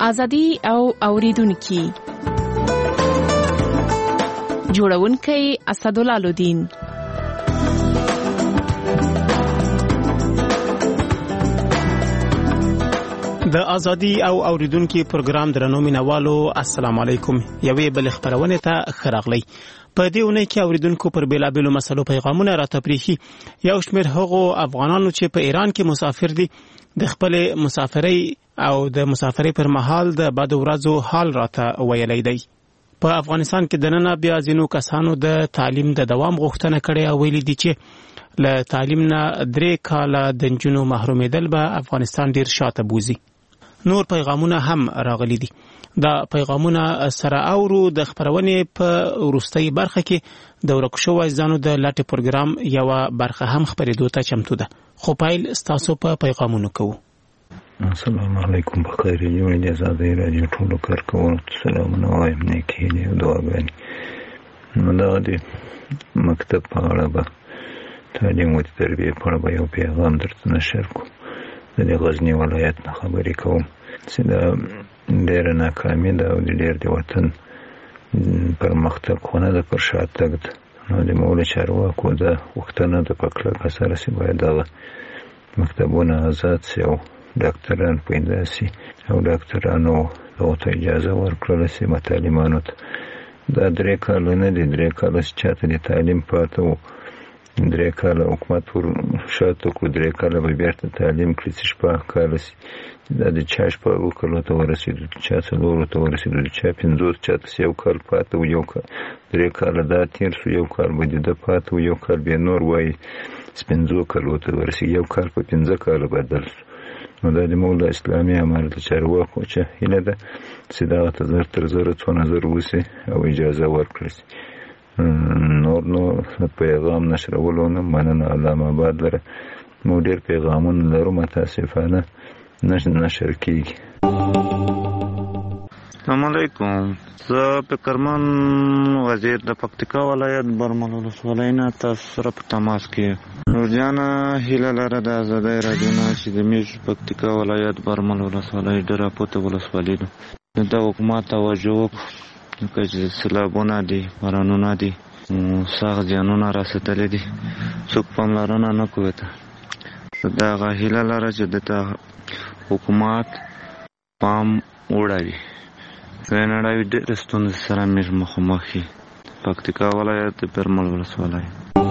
ازادي او اوریدونکو جوړونکي اسدالله الدین. د ازادي او اوریدونکو پروګرام درنو مینوالو السلام علیکم. یوې بل خبرونه ته خراغلی. په دې ونې کې اوریدونکو پر بیلابیلو مسلو پیغامونه راتپریخي. یو شمېر هغو افغانانو چې په ایران کې مسافر دي د خپل مسافرۍ او د مسافرۍ پر مهال د بد ورځو حال راته ویلی دی. په افغانستان کې دننه بیا ځینو کسانو د تعلیم د دوام غوښتنه کړې او ویلي دي چې له تعلیم نه 3 کاله د نجونو محرومېدل به افغانستان ډیر شاته بوزي. نور پیغامونه هم راغلي دي. دا پیغامونه سره اورو د خبرونې په وروستۍ برخه کې د ورک شوو ځانو د لټ پروګرام یو برخه هم خبرېدو ته چمتو ده. خو پایل ستاسو په پیغامونو کوو. السلام علیکم. بخیر یو د ازادي رادیو ټولو کارکونکو سلامونه وایم. نیکی دی او دعاګانې. نو دا د مکتب په اړه به تعلیم او تربیه په اړه یو پیغام درته نشر کوم. د غزنی ولایت نه خبرې کوم چې دا ډېر ناکامي ده او ډېر د وطن پر مختګ خونه ده پر شاتګ ده. نو د مولوي چارواکو ده وختونه د پکړه سره سی باید دغه مکتبونه آزاد سي او ډاکټران پیدا سي او ډاکټرانو ته اجازه ورکړل سي متعلمانو ته. دا 3 کاله نه دي 3 کاله چې چاته د تعلیم پاتې وو 3 کاله حکومت ور شاته کو 3 کاله به بیرته تعلیم کړی چې 4 کاله سي دا د چاش په وکړو ته ورسېدو چا څلور ته ورسېدو چا 50 چاته یو کال پاتې و یو کال 3 کاله دا تیر شو یو کال به د پاتې و یو کال به نور وای 50 کالو ته ورسېږي یو کال په 15 کاله بدل شو. نو دا د مولا اسلامي امارت چارواکو چې هله ده چې دا تر 2000 وسه او اجازه ورکړي. نو پیغام نشرولو نه مننه. علامه آباد لره مو ډیر پیغامونه لرو متاسفانه نشر کیږي. السلام علیکم. زه فکرمن وزیر د پکتیکا ولایت برمل ولسوالۍ نه تاسو سره په تماس کې نورجانه هیله لره د ازادۍ رادیو نه چې د میش پکتیکا ولایت برمل ولسوالۍ ډېره پوته ولسوالۍ ده. د حکومت توجه وکړي چې سیلابونه دي بارانونه دي سخت زیانونه رسېدلي دي څوک پاملرنه نه کوي. دغه هیله لره چې د حکومت پام وړي. نړۍ ډېر ستونزې سره مخامخ دي. پکتیکا ولایت برمل ولسوالۍ.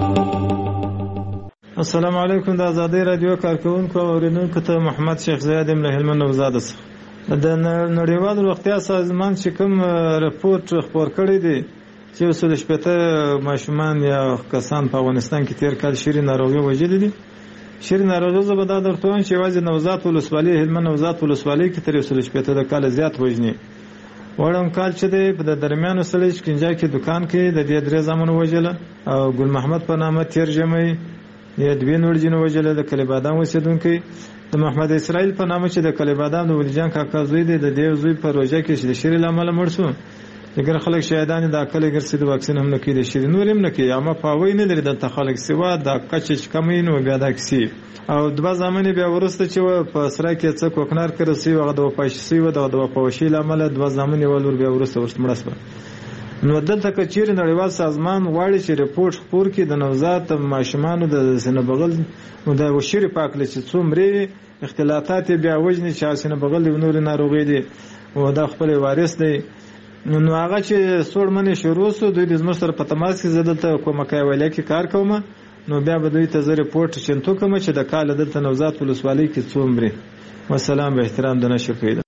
السلام علیکم. د ازادۍ رادیو کارکونکو او اوریدونکو ته محمد شیخ زیاد له هلمند نوزاده څخه. د نړیوال روغتیا سازمان چې کوم رپورت خبر کړی دی چې 180 ماشومان یا کسان په افغانستان کې تیر کال شری ناروغي وجدي دي. شری ناروغي زبده درته وایم چې واځي نوزاد ولسوالۍ هلمند نوزاد ولسوالۍ کې تر 180 د کال زیات وجني. وړم کال چې د درمیانو سړي شکنجه کې دکان کې د دې 3 زمون وجله او ګل محمد په نامه ترجمه یې 2 نور جن وجله د کلیبادان وسیدونکو د محمد اسرائیل په نامه چې د کلیبادان د ولیجان کاکا زوی دی د دې زوی په روزه کې د شری لامل مړ شو. اگر خلک شهیدان د اکل ګرځي د واکسین هم نه کېد شي نور هم نه کې اما پاوی نه لري د خلک سیوا د کچ کمین او بیا د کسی او د زمانه بیا ورسته چې په سره کې څه کوکنار کړی سی وغه د پښسي و د پوشي لامل د زمانه ولور بیا ورسته ورسمړسبه. نو دلته کچیر نړیوال سازمان غواړي چې رپورت خپور کړي د نوزاد ماشومان د سینه بغل او د وشری پاکل چې څومره اختلاطات بیا وجني چې سینه بغل نور ناروغي دي او د خپل وارث دی. نو هغه چې سوړمنې شروع سو دوی د زموږ سره په تماس کې زدلته کومه کایولې کې کار کوم. نو بیا به دوی ته زه رپورت چنتو کوم چې د کال دلته نوزاد ولسوالۍ کې څومره. والسلام به احترام د نشر کړی.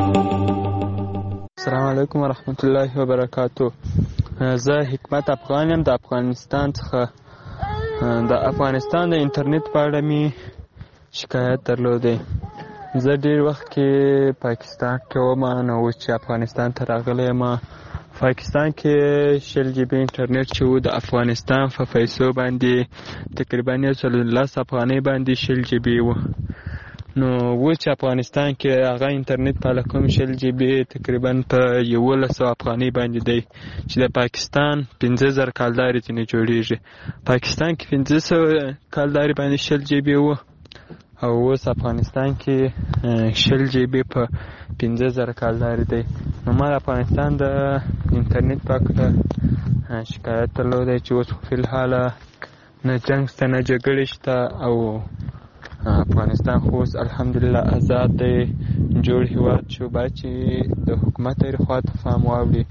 السلام علیکم ورحمت الله وبرکاتو. زه حکمت افغان یم د افغانستان څخه. د افغانستان د انټرنیټ په اړه می شکایت درلوده. زه ډیر وخت کې پاکستان کې وم نو چې افغانستان ته راغلی یم. پاکستان کې 100 جی بی انټرنیټ چې و د افغانستان په پیسو باندې تقریبا 110 افغانۍ باندې 100 جی بی و. نو و چې افغانستان کې هغه انټرنیټ په لکم 100 جی بی تقریبا په 1100 افغانۍ باندې دی چې د پاکستان 15000 کالداري ځنې جوړیږي. پاکستان کې 1500 کالداري باندې 100 جی بی و او اوس افغانستان کې 20 GB په 15,000 کالداري دی. نو ما افغانستان د انټرنیټ په شکایت درلودی چې اوس فی الحال نه جنګ شته نه جګړې شته او افغانستان خو اوس الحمدلله آزاد دی، جوړ هېواد شو. باید چې د حکومت خوا ته پام واوړي.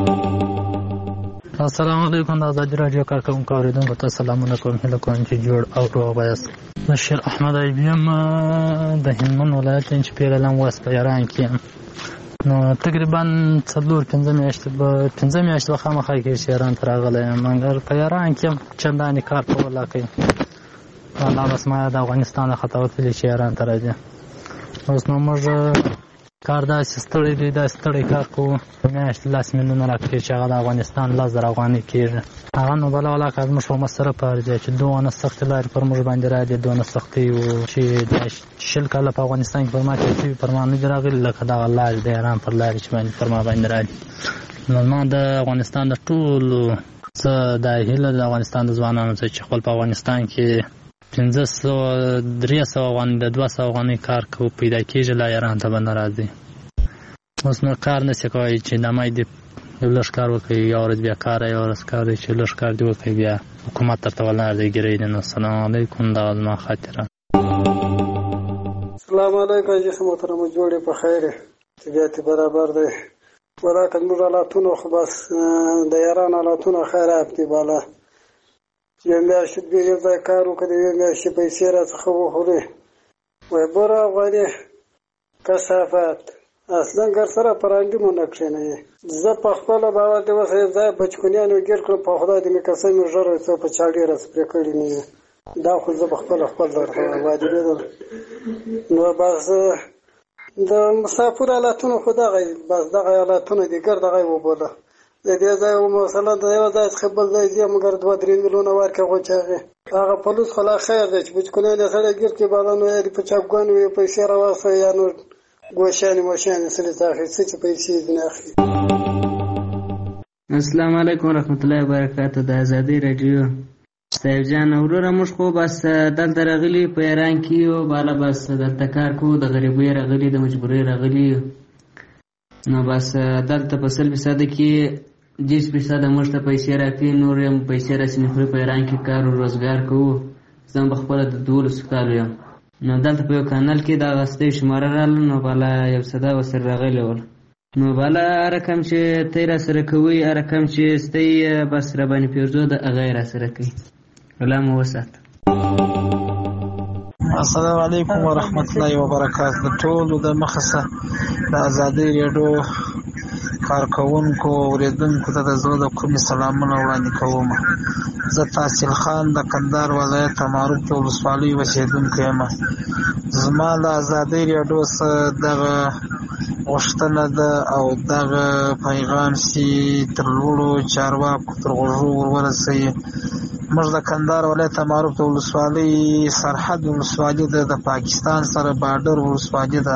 السلام علیکم. د ازادي راډیو کارکوونکو اورېدونکو ته سلامونه کوم. هیله کوم چې جوړ او روغ یاست. بشیر احمد ایبي یم د هلمند ولایت چې پیرلم وست په ایران کې یم. نو تقریبا 4-5 میاشتې به خامخا کېږي چې ایران ته راغلی یم، مګر په ایران کې چندانې کار کول لا کوي. الله بس ما د افغانستان نه خطا وتلي چې ایران ته راځي. اوس نو موږ کار داسې ستړی دی، داسې ستړی کار کوو. میاشت 10 میلیونه راکړي چې هغه د افغانستان 10,000 افغانۍ کېږي. هغه نو بله ولاکه زموږ په مصرف ارزي چې دونه سختې لارې پر موږ باندې راځي، دونه سختۍ و چې دا 20 کاله په افغانستان کې پر ما تېر شوي پر ما نه دي راغلي لکه دغه لارې د ایران پر لارې چې باندې پر ما باندې راځي. نو ما د افغانستان د ټولو څه دا هیله د افغانستان د ځوانانو څخه چې خپل په افغانستان کې 500-300 افغانۍ د 200 افغانۍ کار کوو پیدا کېږي، لا ایران ته به نه راځي. اوس نو کار نشي کولی چې دمای دې یو لږ کار وکړي، یو ورځ بیا کار، یو ورځ کار دی چې لږ کار دې وکړي بیا حکومت درته ولاړ دی ګیری دی. نو السلام علیکم. دغه زما خاطره. السلام علیکم. جیسے محترم جوړې په خیر طبیعت برابر دی. ولاکه موږ حالاتونه خو بس د ایران حالاتونه خراب دي. بالا یو میاشت بیا یو ځای کار وکړي، یو میاشت پیسې راڅخه وخوري. وایي بره افغاني کثافات اصلا ګر سره پرانډي مو نه کښېنوي. زه په خپله باور دی اوس یو ځای بچکونیانو ګیر کړم، په خدای دې مې قسم مې ژر څه په چا ډېره سپرې کړي نه وي. دا خو زه په خپل درته وادرېدم. نو بس د مسافر حالاتونه خو دغه بس دغه حالاتونه دي ګر دغه وبوله. د دې ځای مثلا د یو ځای څخه بل ځای ځي مګر 2-3 میلیونه ورکړه غوچاغې هغه پولیس خو لا خیر دی چې بچکونیان یې سړی ګیر کړي بالانو یې په چاپګانو یې پیسې راواخلي یا نور ګوشانې موشانې سړي ته اخلي څه چې پیسې دې نه اخلي. السلام علیکم ورحمت الله وبرکاته. د ازادي راډیو صاحب جان وروره موږ خو بس دلته راغلي په ایران کې یو، بالا بس دلته کار کوو، د غریبۍ راغلي، د مجبورۍ راغلي. نو بس دلته په 100% کې 10% موږ ته پیسې راکوي، نور هم پیسې راسي نه خوري. په ایران کې کار او روزګار کوو. زه هم پخپله د 12 کالو یم. نو دلته په یو کانال کې د غستۍ شماره راغله، نو بالا یو صدا ورسره راغلی ول. نو بالا هر رقم چې ته یې راسره کوئ، هر رقم چې ستی بس راباندې پیرزو د هغه یې راسره کوي. الله مو وساته. السلام علیکم ورحمت الله وبرکاته. د ټولو د مخه د ازادي راډیو کارکوونکو اوریدونکو ته د زړه د کومې سلامونه وړاندې کوم. زه تحصیل خان د کندهار ولایت معروف د ولسوالۍ اوسېدونکی یم. زما د ازادي راډیو څخه دغه غوښتنه ده او دغه پیغام چې تر لوړو چارواکو تر غوږو ورورسوي. موږ د کندهار ولایت معروف د ولسوالۍ سرحد ولسوالي ده، د پاکستان سره بارډر ولسوالي ده.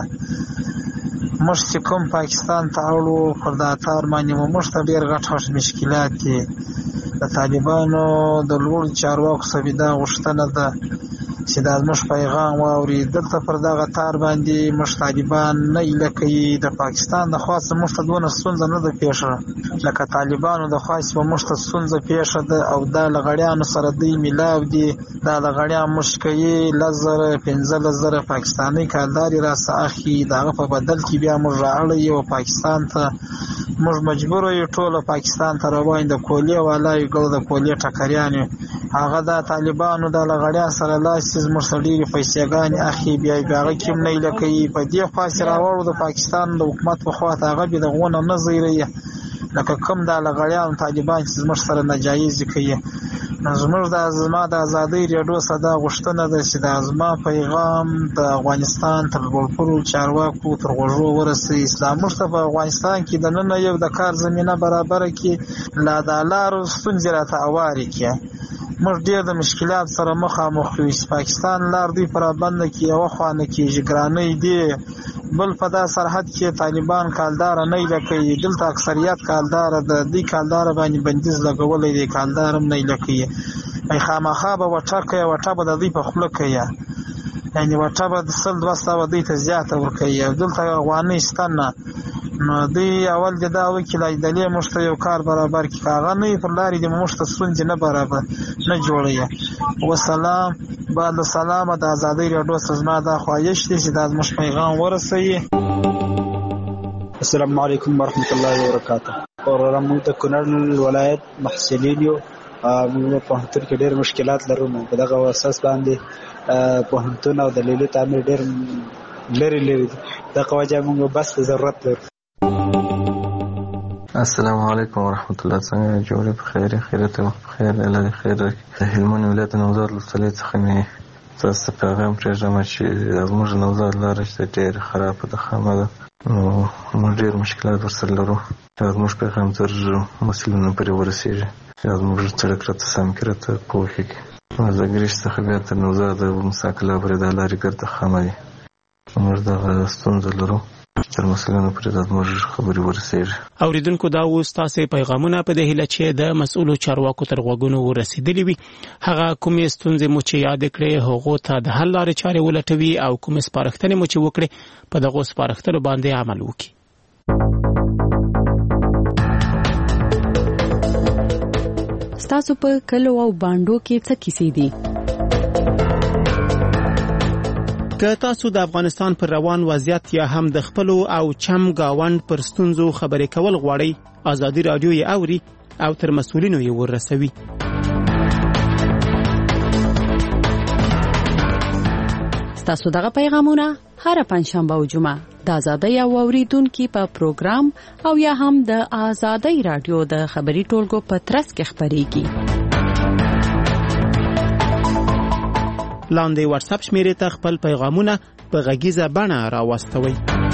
موږ چې کوم پاکستان ته اړو پر دا تار باندې موږ ته ډېر غټ مشکلات دي. د طالبانو د لوړو چارواکو څخه دا غوښتنه ده چې دا زموږ پیغام واوري. دلته پر دغه تار باندې موږ طالبان نه ایله کوي. د پاکستان د خوا څخه موږ ته دونه ستونزه نه ده پیښه لکه طالبانو د خوا څخه موږ ته ستونزه پیښه ده، او دا له غړیانو سره دوی میلاو دي. دا له غړیان موږ کوي 10,000-15,000 پاکستاني کالداري راڅخه اخلي. د هغه په بدل کې بیا موږ رااړوي او پاکستان ته موږ مجبور یو ټوله پاکستان ته روان. د کولې والا یو ګل د کولې ټکریان هغه د طالبانو د لغړیا سره لاس زموږ سره ډېرې پیسېګانې اخلي. بیا هغه کې هم نه ایله کوي. په دې خوا چې راوړو د پاکستان د حکومت په خوا ته هغه بې د غونه نه زیروي لکه کوم د لغړیانو طالبان چې زموږ سره ناجایزې کوي. زما د ازادۍ راډیو څخه دا غوښتنه ده چې دا زما پیغام د افغانستان تر لوړپوړو چارواکو تر غوږو ورسوي. موږ ته په افغانستان کې دننه یو د کار زمینه برابره کړي، لا د لارو ستونزې راته هوارې کړي. موږ ډېر د مشکلات سره مخامخ یو چې پاکستان لار دوی پرابنده کړي، یوه خوا نه کېږي، ګرانۍ دی. بل په دا سرحد کې طالبان کالداره نه ایله کوي. دلته اکثریت کالداره ده. دوی کالداره باندې بندیز لګولی دی، کالدار هم نه ایله کوي. خامخا به وټه کوي، وټه به د دوی په خوله کوي. یعنې وټه به د 100-200 دوی ته زیاته ورکوي او دلته افغانۍ شته نه. نو دوی اول د دا وکیل دلې موږ ته یو کار برابر کړي، هغه نه وي پر لارې د موږ ته ستونزې نه برابر نه جوړوي. وسلام. بعد سلامه د ازادۍ راډیو څخه زما دا خواهش دی چې دا زموږ پیغام ورسوي. السلام علیکم ورحمت الله وبرکاته. موږ د کونړ ولایت محصلین یو، موږ په پوهنتون کې ډېر مشکلات لرو. په دغه اساس باندې پوهنتون او د لیلیې تعمیر ډېر لرې دي. دغه وجه موږ بس ته ضرورت لرو. السلام علیکم ورحمت الله. څنګه جوړې په خیر خیرت او خیر الله دې خیر د هلمند ولایت نوزاد لوستلې څخه مې تاسو پیغام پرېږدم چې زموږ نوزاد لاره چې ډېر خرابه ده، خامه ده، نو موږ ډېر مشکلات ورسره لرو. زموږ پیغام تر مسؤلینو پورې ورسېږي، زموږ سړک راته سم کړي، راته پوه کړي. زه ګریش څخه بیا تر نوزاد مساکله پورې دا لارې ګرده خامه دي. موږ دغه ستونزه لرو، تر مسؤلینو پورې دا زموږ خبرې ورسېږي. اوریدونکو دا اوس تاسې پیغامونه په دې هیله چې د مسؤلو چارواکو تر غوږونو ورسېدلي وي. هغه کومې ستونزې مو چې یاد کړې هغو ته د حل لارې چارې ولټوي او کومې سپارښتنې مو چې وکړې په دغو سپارښتنو باندې عمل وکړي. ستاسو په کلو او بانډو کې څه کیسې دي؟ که تاسو د افغانستان پر روان وضعیت یا هم د خپلو او چم گاوند پر ستونزو خبرې کول غواړئ، ازادي راډیو یې اوري او تر مسؤلینو یې ورسوي. ستاسو دغه پیغامونه هر پنځشنبه او جمعه د ازادۍ او اوریدونکو په پروګرام او یا هم د ازادۍ راډیو د خبري ټولګو په ترڅ کې خبريږي. لاندې واتس اپ شمیرې ته خپل پیغامونه په غږیزه بڼه راوستوئ.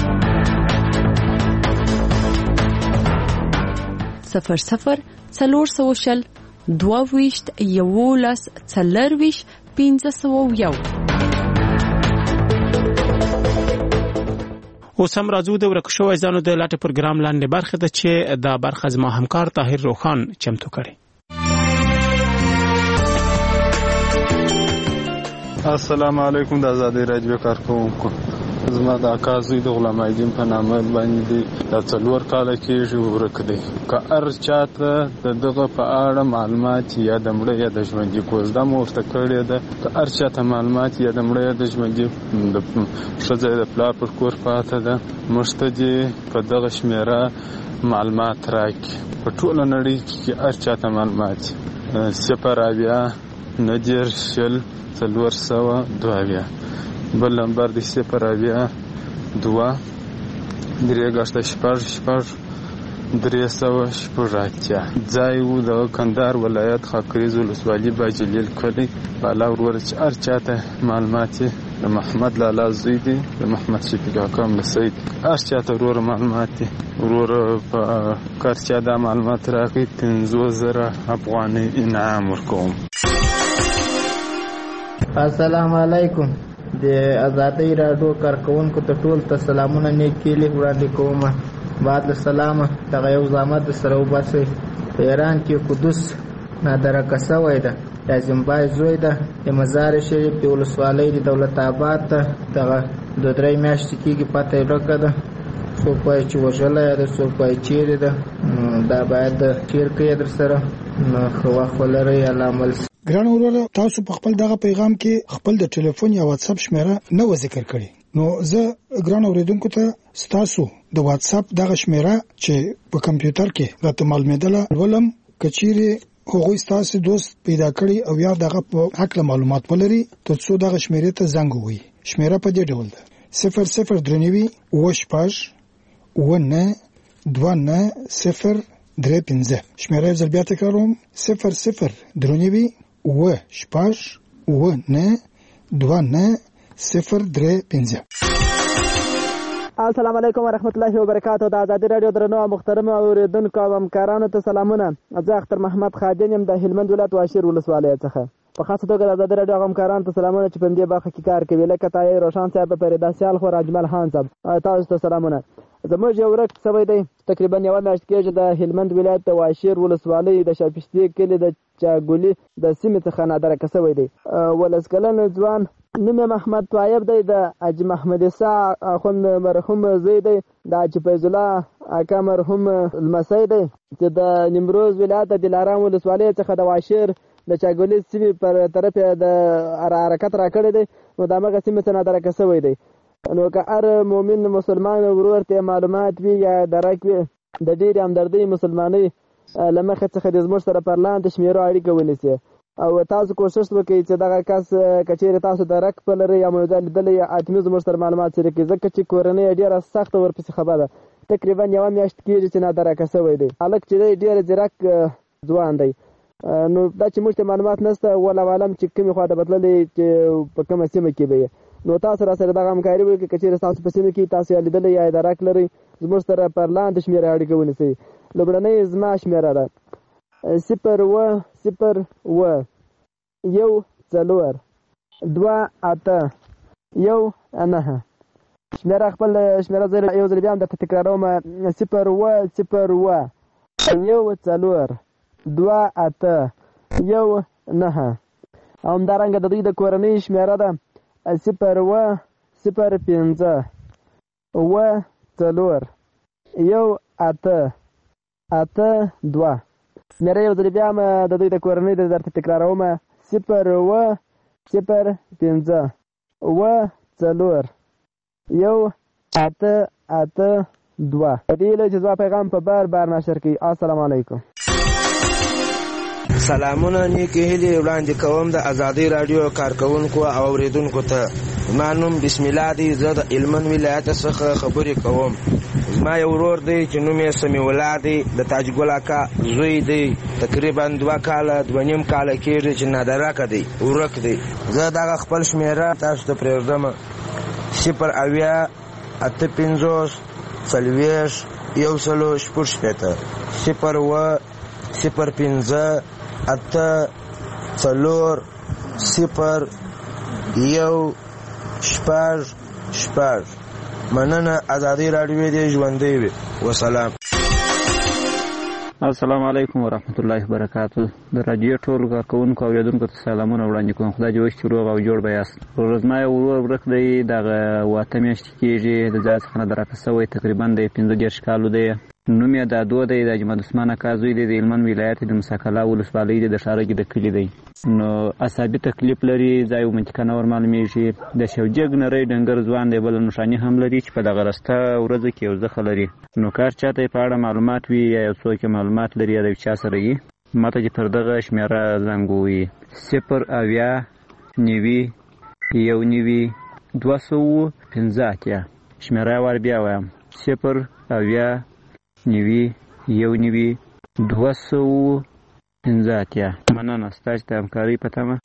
00 400 22 11 40 501. اوس هم راځو د ورک شوی ځانو د لاټ پروګرام لاندې برخه ده چې دا برخه زما همکار طاهر روخان چمتو کړي. السلام علیکم. د ازادۍ راډیو کارکونکو، زما د اکا زوی د غلام الدین په نامه باندې د 4 کاله کېږي ورک دی. که هر چاته د دغه په اړه معلومات یا د مړه یا د ژوندي کوزده مو ورته کړې ده، که هر چاته معلومات یا د مړه یا د ژوندي د ښځه د پلار پر کور پاته ده، موږ ته دې په دغه شمېره معلومات راکړي. په ټوله نړۍ کې هر چاته معلومات 0 90 402. بل نمبر دی 0 2 3 300 ځای وو د کندهار ولایت خاکریز ولسوالي باجلیل کلی بالا ورور چې هر چاته معلومات د محمد لالا زوی دی، د محمد شفیق حکم سید، هر چاته ورور معلومات ورور په کار چا دا معلومات راکړي 50,000 افغانۍ انعام ورکوم. السلام علیکم. د ازادۍ راډیو کارکونکو ته ټول ته سلامونه نیکیلي وړاندې کوم. بعد السلام دغه یو زحمت سره وباسئ. په ایران کې قدس نادرکه شوی ده، د زیمبای زوی ده، د مزار شریف د ولسوالۍ د دولت آباد ته دغه 2-3 میاشتې کېږي پته یې ورکه ده. څوک وایي چې وژلی ده، څوک وایي چیرې ده. دا باید شیر کوي در سره، نو ښه وخت ولرئ. الله عمل. ګران وروره، تاسو په خپل دغه پیغام کې خپل د ټلیفون یا واتس اپ شمیره نه و ذکر کړی، نو زه ګران اوریدونکو ته ستاسو د واتس اپ دغه شمیره چې په کمپیوټر کې راته معلومېدله ولم، کچيري هغوی ستاسو دوست پیدا کړی او یا دغه په حق معلومات ولري تر څو دغه شمیره ته زنګ ووهي. شمیره په دې ډول ده: 00 وشپاش 19 29 035. شمیره زل بیا تکراروم: 00 وشپاش 19 29 035. السلام علیکم ورحمت الله وبرکاته. د ازادي راډیو درنو محترم اوریدونکو او همکارانو ته سلامونه. زه اختر محمد خادم یم د هلمند ولایت واشیر ولسوالۍ څخه. په خاصه توګه د ازادي راډیو همکارانو ته سلامونه چې په دې برخه کې کار کوي، لکه طاهر روشان صاحب، پیدا سیال خو اجمل خان صاحب، تاسو ته سلامونه. زموږ یو ورک سوی دی تقریبا یوه میاشت کېږي د هلمند ولایت د واشیر ولسوالۍ د شاپشتي کلي د چاګولي د سیمې څخه نادرکه سوی دی. 12 کلن ځوان نوم یې محمد طایب دی، د حاجي محمد عیسی اخوند مرحوم زوی دی، د حاجي فیض الله اکا مرحوم لمسی دی چې د نیمروز ولایت د دلارام ولسوالۍ څخه د واشیر د چاګولي سیمې پر طرف یې د حرکت راکړی دی، نو د همغه سیمې څخه نادرکه سوی دی. نو که هر مؤمن مسلمان ورور ته معلومات وي یا درک وي د ډېرې همدردۍ مسلمانۍ له مخې څخه د زموږ سره پر لاندې شمېرو اړیکه ونیسي او تاسو کوشش وکړئ چې دغه کس که چېرې تاسو درک په لرئ یا مو یو ځای لیدلی حتمي زموږ سره معلومات شریک کړئ، ځکه چې کورنۍ یې ډېره سخته ورپسې خبره ده. تقریبا یوه میاشت کېږي چې نادرکه سوی دی. هلک چې دی ډېر ځیرک ځوان دی. نو دا چې موږ ته معلومات نشته، والله عالم چې کومې خوا ته بتللی چې په کومه سیمه کې به یې، نو تاسو را سره دغه همکاري وکړئ. که چېرې ستاسو په سیمه کې تاسو یې لیدلی یا درک لرئ زموږ سره پر لاندې شمېره اړیکه ونیسئ. لومړنۍ زما شمېره ده 010428119. شمېره خپل شمېره زه یو ځل بیا هم درته تکراروم 010428119. او همدارنګه د دوی د کورنۍ شمېره ده 005041882. شمېره یو ځل بیا هم د دوی د کورنۍ د درته تکراروم 005041882. دې له چې زما پیغام په بار نشر کړي. السلام علیکم. سلامونه نیکې هیلې وړاندې کوم د ازادۍ راډیو کارکوونکو او اورېدونکو ته. زما نوم بسم الله دی، زه د هلمند ولایت څخه خبرې کوم. زما یو ورور دی چې نوم یې سمیع الله دی، د تاجګل اکا زوی دی. تقریبا 2 کاله 2.5 کاله کېږي چې نادرکه دی، ورک دی. زه دغه خپل شمېره تاسو ته پرېږدم 0801504 مننه. ازادي راډیو دې ژوندۍ وي. وسلام. السلام علیکم ورحمت الله وبرکاتہ. د رادیو ټول کارکوونکو او اوریدونکو ته سلامونه وړاندې کوم. خدای دې وکړي چې روغ او جوړ به یاست. ورځما یو ورور ورک دی، دغه 8 میاشتې کېږي د ځای څخه نادرکه سوی، تقریبا د 15 کالو دی. نوم یې دادو دی، د اجمد عثمان اکا زوی دی، د هلمند ولایت د مساکلا ولسوالۍ دی، د ښارګي د کلي دی. نو اعصابي تکلیف لري، ځای منطقه نه ورمعلومېږي. د شوجګ نری ډنګر ځوان دی، بله نښاني هم لري چې په دغه رسته ورځو کې یو زخه لري. نو کار چاته یې په اړه معلومات وي یا یو څوک یې معلومات لري یا د یو چا سره وي، ما ته چې پر دغه شمېره زنګ ووهي 080191215. شمېره یې ور بیا وایم 080191215. مننه ستاسو د همکارۍ په تمه.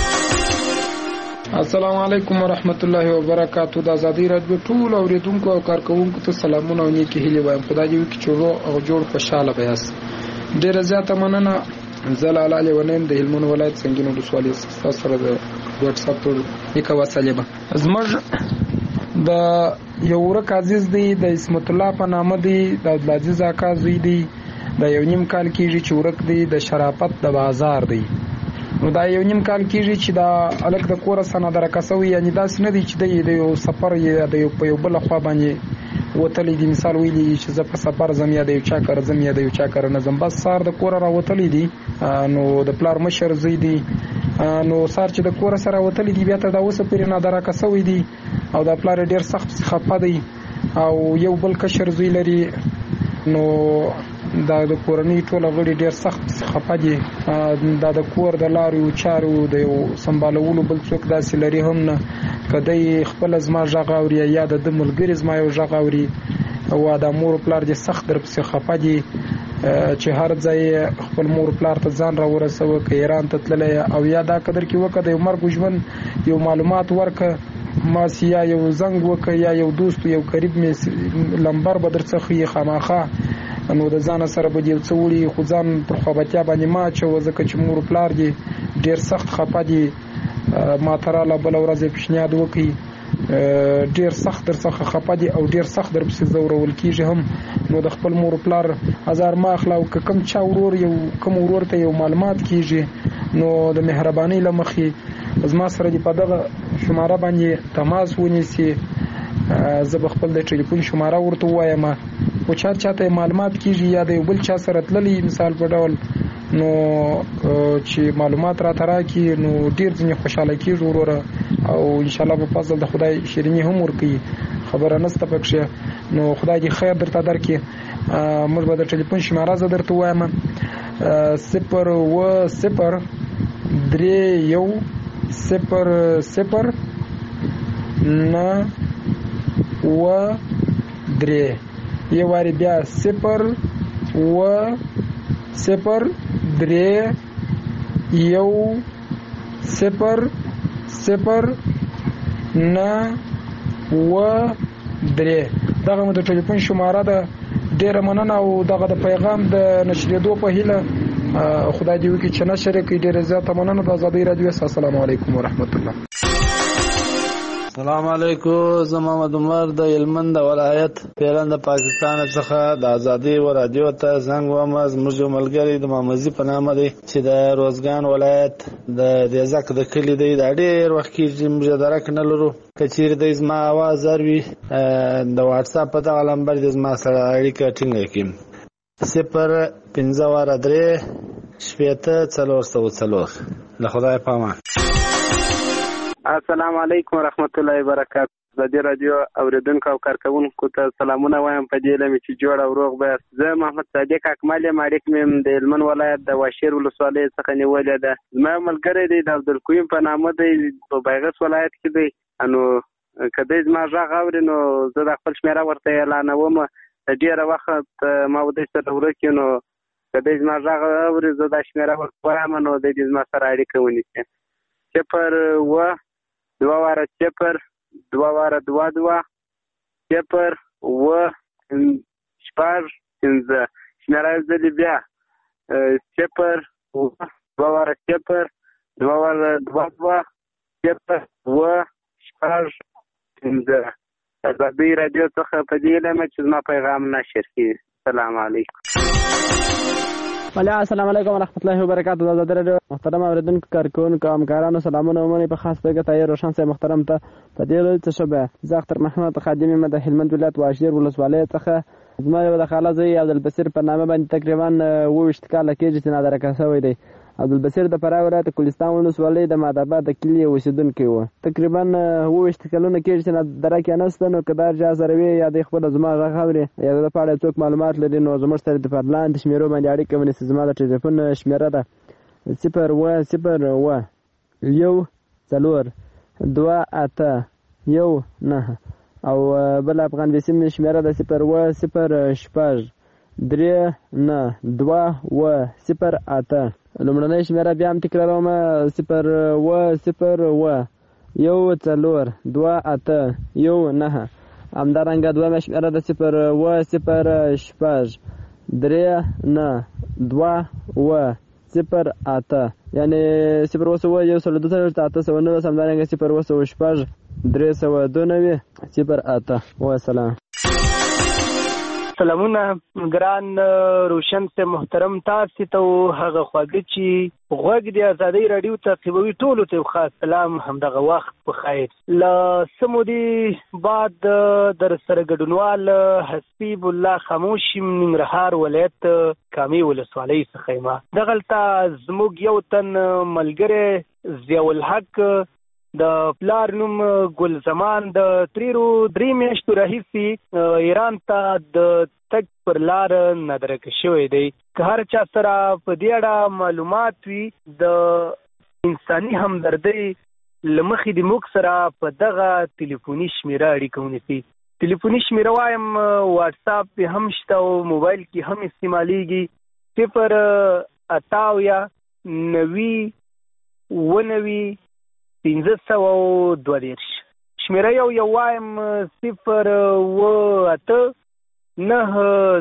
السلام علیکم ورحمت الله وبرکاتہ. د ازادۍ راډیو ټول اوریدونکو او کارکوونکو ته سلامونه او نیکې هیلې وایم. خدای دې وکړي چې روغ او جوړ خوشحاله به یاست. ډېره زیاته مننه. زه لاله لیونیم د هلمند ولایت سنګین ولسوالۍ ستاسو سره د واتساپ پر نیکه وصلیبه. زموږ د یو ورک عزیز دی، د اسمت الله په نامه دی، د عبدالعزیز اکا زوی دی، د 1.5 کال کېږي چې ورک دی، د شرافت د بازار دی. نو دا 1.5 کال کېږي چې دا هلک د کوره څخه نادرکه سوی، یعنې داسې نه دی چې دی د یو سفر یا د یو په یو بله خوا باندې وتلی دی. مثال ویلی چې زه په سفر ځم یا د یو چا کره ځم یا د یو چا کره نه ځم، بس سهار د کوره راوتلی دی. نو د پلار مشر زوی دی، نو سهار چې د کوره سره وتلی دی بیا ته دا اوسه پورې نادرکه سوی دی او د پلار ډېر سخت خفه دی او یو بل کشر زوی لري. نو دا د کورنۍ ټوله غړي ډېر سخت خفه دي. دا د کور د لارو چارو د یو سمبالولو بل څوک داسې لري هم نه. که دی خپله زما غږ اوري یا د ده ملګري زما یو غږ اوري او دا مور پلار دې سخت درپسې خفه دي چې هر ځای خپل مور پلار ته ځان را ورسوه، که ایران ته تللی او یا دا قدر کې وکړه د یو مرګ ژوند یو معلومات ورکړه، ماسې یا یو زنګ وکړه یا یو دوست یو قریب مې لمبر به در څه ښیي خامخا. نو د ځانه سره به دې یو څه وړي، خو ځان پر خوابتیا باندې مه اچوه، ځکه چې مور پلار دې ډېر سخت خفه دي. ما ته راله بله ورځ یې پیشنهاد وکړي ډیر سخت در څخه خپه دي او ډیر سخت در پسې ځورول کیږي هم. نو د خپل مور پلار هزار ما اخلا او کوم چا ورور یو کوم ورور ته یو معلومات کیږي نو د مهرباني لمخې زما سره دی په دغه شماره باندې تماس ونیسي. زه به خپل د ټلیفون شماره ورته وایم او چاته معلومات کیږي یا د بل چا سره تللی مثال په ډول نو چې معلومات را تراکي نو ډیر ځنې خوشاله کیږي وروره او ان شاء الله په فضل د خدای شیرینی هم ورکي خبره نسته پکښه. نو خدای دې خیر درته درکړي. موږ به د ټلیفون شماره زه درته وایم 0-0-3 یو واری بیا 0-0-3 دغه مو د ټلیفون شماره ده. ډیره مننه او دغه د پیغام د نشریدو په هیله خدای دې وکړي چې نشر کړي. ډیره زیاته مننه. د آزادۍ رادیو. السلام علیکم ورحمت الله. السلام علیکم. زه محمد عمر د هلمند ولایت پیران د پاکستان څخه د آزادۍ رادیو ته زنګ وم. زموږ یو ملګری د محمد په نامه دی چې د روزګان ولایت د ریزک د کلی دی. دا ډیر وخت کې موږ درک نه لرو. کچیر د زما आवाज اروي د واتس اپ په دغه نمبر د زما سره اړیکه ټینګه کړئ 0-5-3 له خدای پامان. السلام علیکم ورحمت الله وبرکاته. د رادیو اوریدونکو او کارکونکو ته سلامونه وایم په دې لمه چې جوړ او روغ به. زه محمد صادق اکمل یم. اړیک مې د هلمند ولایت د واشیر ولسوالۍ څخه نیولې ده. زما ملګری دی د عبدالقیوم په نامه دی په بیغس ولایت کې دی. نو کله زما غږ اوري نو زه د خپل شمیره ورته اعلانوم. ډیره وخت ما ودې سره ورکې نو کله زما غږ اوري زه د شمیره ورته وایم نو د دې زما سره اړیکه ونیسي. 0-2-2-2-0-2-5 شمیره زلی بیا 0-2-2-2-5 آزادۍ رادیو څخه په دې لمه چې زما پیغام نشر کړي. السلام علیکم. السلام علیکم ورحمۃ اللہ وبرکاتہ. د آزادۍ رادیو محترم اوریدونکو کارکونکو همکارانو سلامونه ومنئ. په خاص توګه طاهر روشن صاحب محترم ته په دې ورځ څه شوه. زه اختر محمد خادم یم د هلمند ولایت واشیر ولسوالۍ څخه. زما یو د خاله زوی عبدالبصیر په نامه باندې تقریبا 28 کاله کېږي چې نادرکه شوی دی. عبدالبصیر د فراه ولایت کوهستان ولسوالۍ د مادآباد د کلي اوسېدونکی و. تقریبا 28 کلونه کېږي چې نادرکه نشته. نو که دا چا سره وي یا د خپل زما غږ اوري یا د په اړه څوک معلومات لري نو زموږ سره د پرلاندې شمیرو باندې اړیکه ونیسي. زما د ټلیفون شمیره ده 0-0-2-8-1-9 او بل افغان وسیم شمیره ده 0-0-3-9-2-0-8. لومړنۍ شمیره بیا هم تکراروم 0-0-2-8-1-9. همدارنګه دویمه شمیره ده 0-0-3-9-2-0-8 یعنی 0-1-2-8-9 همدارنګه 0-1-3-0-8. وسلام. سلامونه ګران روشن ته محترم تاسو ته هغه خواږه چې غوږ د آزادۍ رادیو تعقیبوي ټولو ته خاص سلام. همدغه وخت په خیر. له سمودي بعد در سره ګډونوال حسیب الله خاموش ننګرهار ولایت کامي ولسوالۍ څخه یم. دغلته زموږ یو تن ملګری ضیاء الحق د پلار نوم ګل زمان د 3 میاشتو راهیسې ایران ته د تګ پر لار نادرکه شوی دی. که هر چا سره په دې اړه معلومات وي د انساني همدردۍ له مخې د موږ سره په دغه ټلیفوني شمیره اړیکه ونیسي. ټلیفوني شمیره وایم واټساپ هم شته او موبایل کې هم استعمالیږي 0-8-9-1502. شمیره یو وایم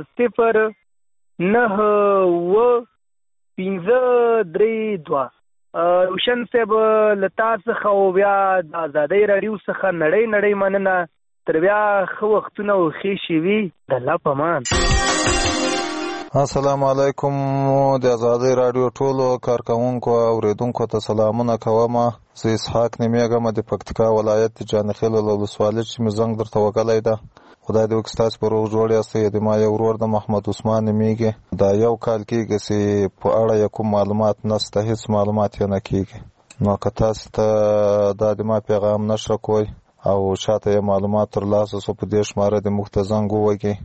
0-8-9-0-1532. روشن صاحب لتا څخه او بیا د ازادۍ راډیو څخه نړۍ مننه تر بیا ښه وختونه او ښې شېبې د الله په امان. السلام علیکم. د ازادۍ راډیو ټولو کارکوونکو او اوریدونکو ته سلامونه کوم. زه اسحاق نومیږم د پکتیکا ولایت د جانخیل ولسوالۍ چې مې زنګ درته وکړی ده. خدای دې وکړي ستاسو په روغ جوړ یاستئ. د ما یو ورور د محمد عثمان نومیږي. دا یو کال کېږي چې په اړه یې کوم معلومات نشته، هېڅ معلومات یې نه کېږي. نو که تاسو ته دا د ما پیغام نشره کوئ او شاته یې معلومات ترلاسه سو په دې شماره د موږ ته زنګ ووهئ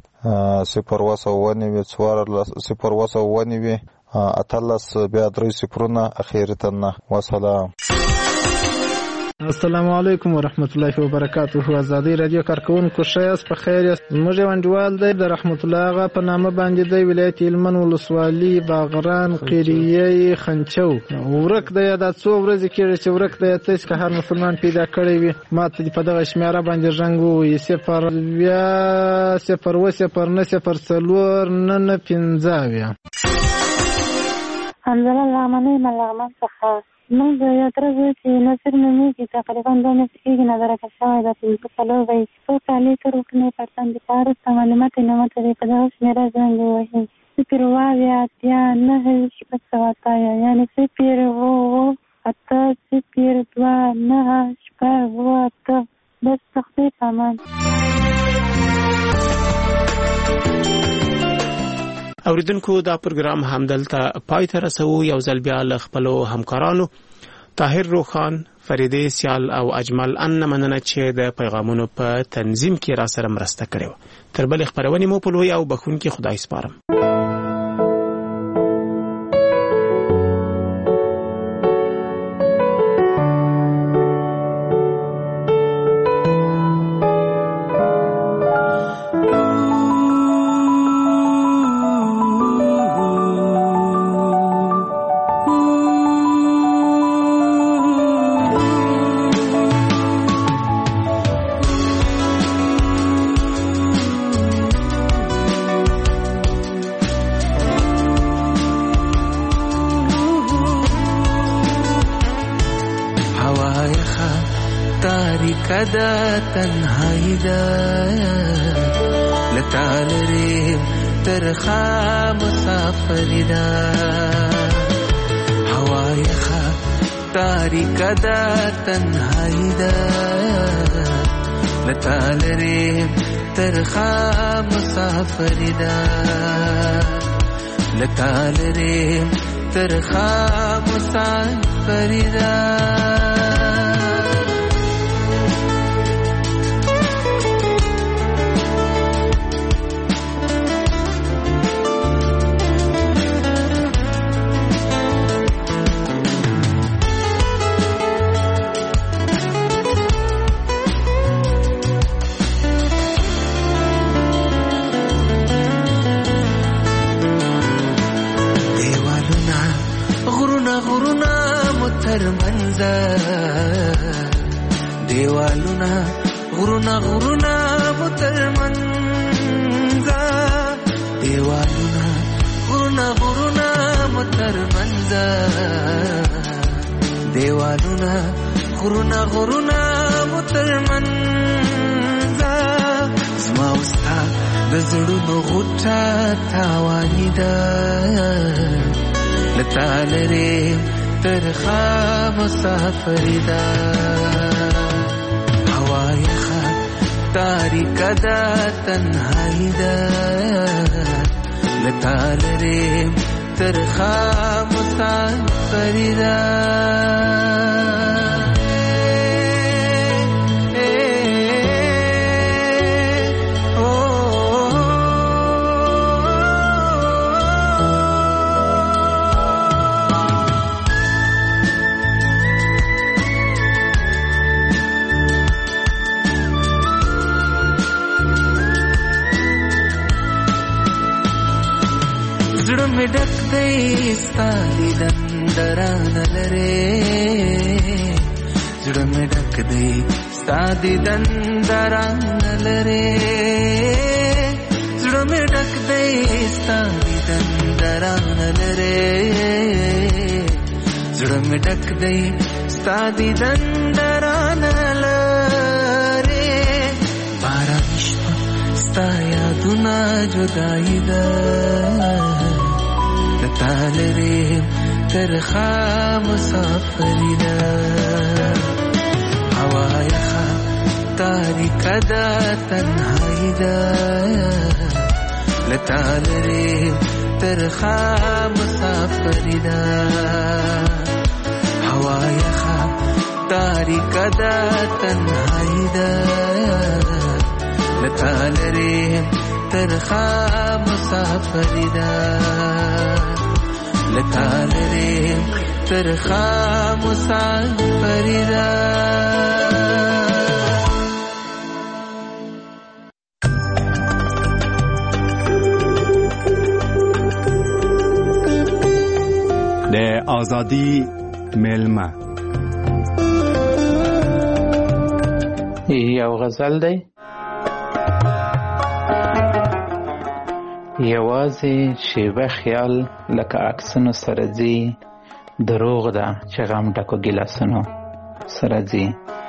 0 اتلس بیا 3 اخیری تنه. وسلام. السلام علیکم ورحمت الله وبرکاته. ازادۍ رادیو کارکوونکو ښه یاست؟ په خیر یاست؟ زموږ یو انډیوال دی د رحمت الله آغا په نامه باندې دی، ولایت هلمند ولسوالي باغران قریه خنچو. ورک دی دا څو ورځې کېږي چې ورک دی. تاسو که هر مسلمان پیدا کړی وي ما ته په دغه شمیره باندې زنګ ووهئ 02009049950. حمزله لغمنۍ ملغمن څخه موږ د یو تره زوی چې نصر نومیږي تقریبا 2 میاشتې کېږي نظرکه شوی ده. 5 به څو کالې تر وکنې پرتن د پارسته معلومات یې نه مته دی. په دغه شمېره زنګ ووهئ 02089 یعنې 02029 بس تختی پامان. اوریدونکو دا پروګرام همدلته پای ته رسو. یو ځل بیا له خپلو همکارانو طاهر روخان، فریدې سیال او اجمل ان مننه چې د پیغامونو په تنظیم کې را سره مرسته کړې. تر بلې خبرونې مو په لوی او بخښونکي خدای سپارم. دا تنهایی دا لتالریم ترخا مسافری دا هوای خا تاریک دا تنهایی دا لتالریم ترخا مسافری دا لتالریم ترخا مسافری دا دیوالونا غرونا غرونا مترمنزا دیوالونا غرونا غرونا مترمنزا دیوالونا غرونا غرونا مترمنزا زما وستا د زړونو غوټه تاوانی ده لتالرې ترخا مسافری دا هوای خا تاریک دا تنهایی دا لتالریم ترخا مسافری دا می ډک دی ستا دیدن درانه لرې زړه می ډک دی ستا دیدن درانه لرې زړه می ډک دی ستا دیدن درانه لرې زړه زړه مې ډک دی ستا دیدن درانه لرې باران شپه ستا یادونه جدایي ده د تا لرې ترخه مسافري ده هوا یخه تاریکه ده تنهایي ده له تا لرې ترخه مسافري ده هوا یخه تاریکه ده تنهایي ده له تا لرې ترخه مسافري ده له تا لرې ترخه مسافري ده د آزادی میلمه یو غزل دی یوازې شیبه خیال لکه عکسونو سره ځي دروغ ده چې غم ډکو ګیلاسونو سره ځي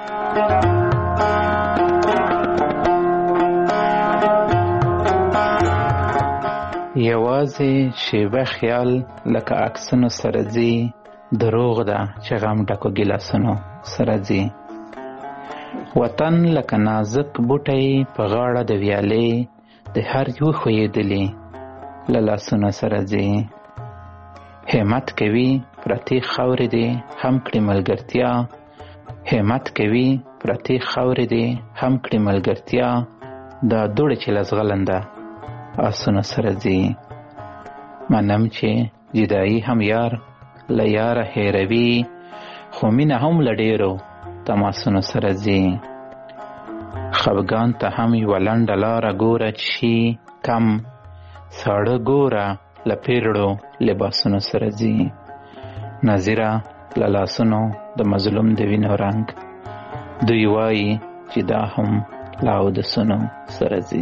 یوازې شیبه خیال لکه عکسونو سره ځي دروغ ده چې غم ډکو ګیلاسونو سره ځي وطن لکه نازک بوټی په غاړه د ویالې د هر یو ښویېدلي له لاسونو سره ځي همت کوي پرتې خاورې دې هم کړي ملګرتیا همت کوي پرتې خاورې دې هم کړي ملګرتیا دا دوړې چې له زغلنده آسونو سره ځي منم چې جدایي هم یار له یاره هېروي خو مینه هم له ډېرو تماسونو سره ځي خفګان ته هم یوه لنډه لاره ګوره چې شي کم ساړه ګوره له پیرړو لباسونو سره ځي نظیره له لاسونو د مظلوم د وینو رنګ دوی وایي چې دا هم له اودسونو سره ځي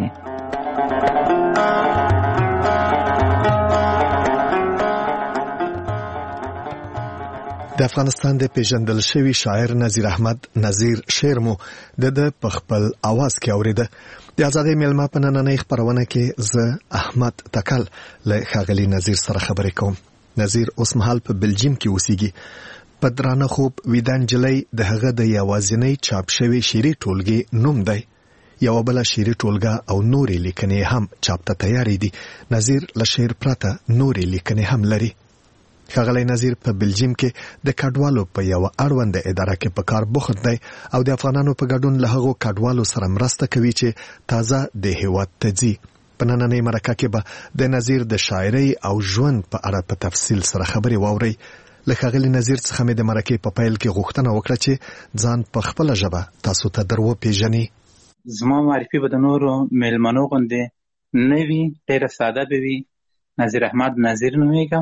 د افغانستان د پیژندل شوی شاعر نظیر احمد نظیر شعر مو د په خپل आवाज کې اوریده د آزادۍ میلمه په نننۍ خبرونه کې زه احمد تکل له ښاغلي نظیر سره خبرې کوم نظیر اوس مهال په بلجیم کې اوسېږي په درانه خوب ویدان جلۍ د هغه د یوازینۍ چاپ شوی شعري ټولګي نوم دی یو بل شعري ټولګه او نورې لیکنې هم چاپ ته تیارې دي نظیر له شعر پرته نورې لیکنې هم لري ښاغلی نظیر په بلجیم کې د کډوالو په یو اړونده اداره کې په کار بوخت دی او د افغانانو په ګډون له هغو کډوالو سره مرسته کوي چې تازه د هیواد ته ځي په نننۍ مرکه کې به د نظیر د شاعرۍ او ژوند په اړه په تفصیل سره خبرې واورئ له ښاغلي نظیر څخه مې د مرکې په پیل کې غوښتنه وکړه چې ځان په خپله ژبه تاسو ته در وپېژني زما معرفي به د نورو میلمنو غوندې نه وي ډېره ساده به وي نظیر احمد نظیر نومیږم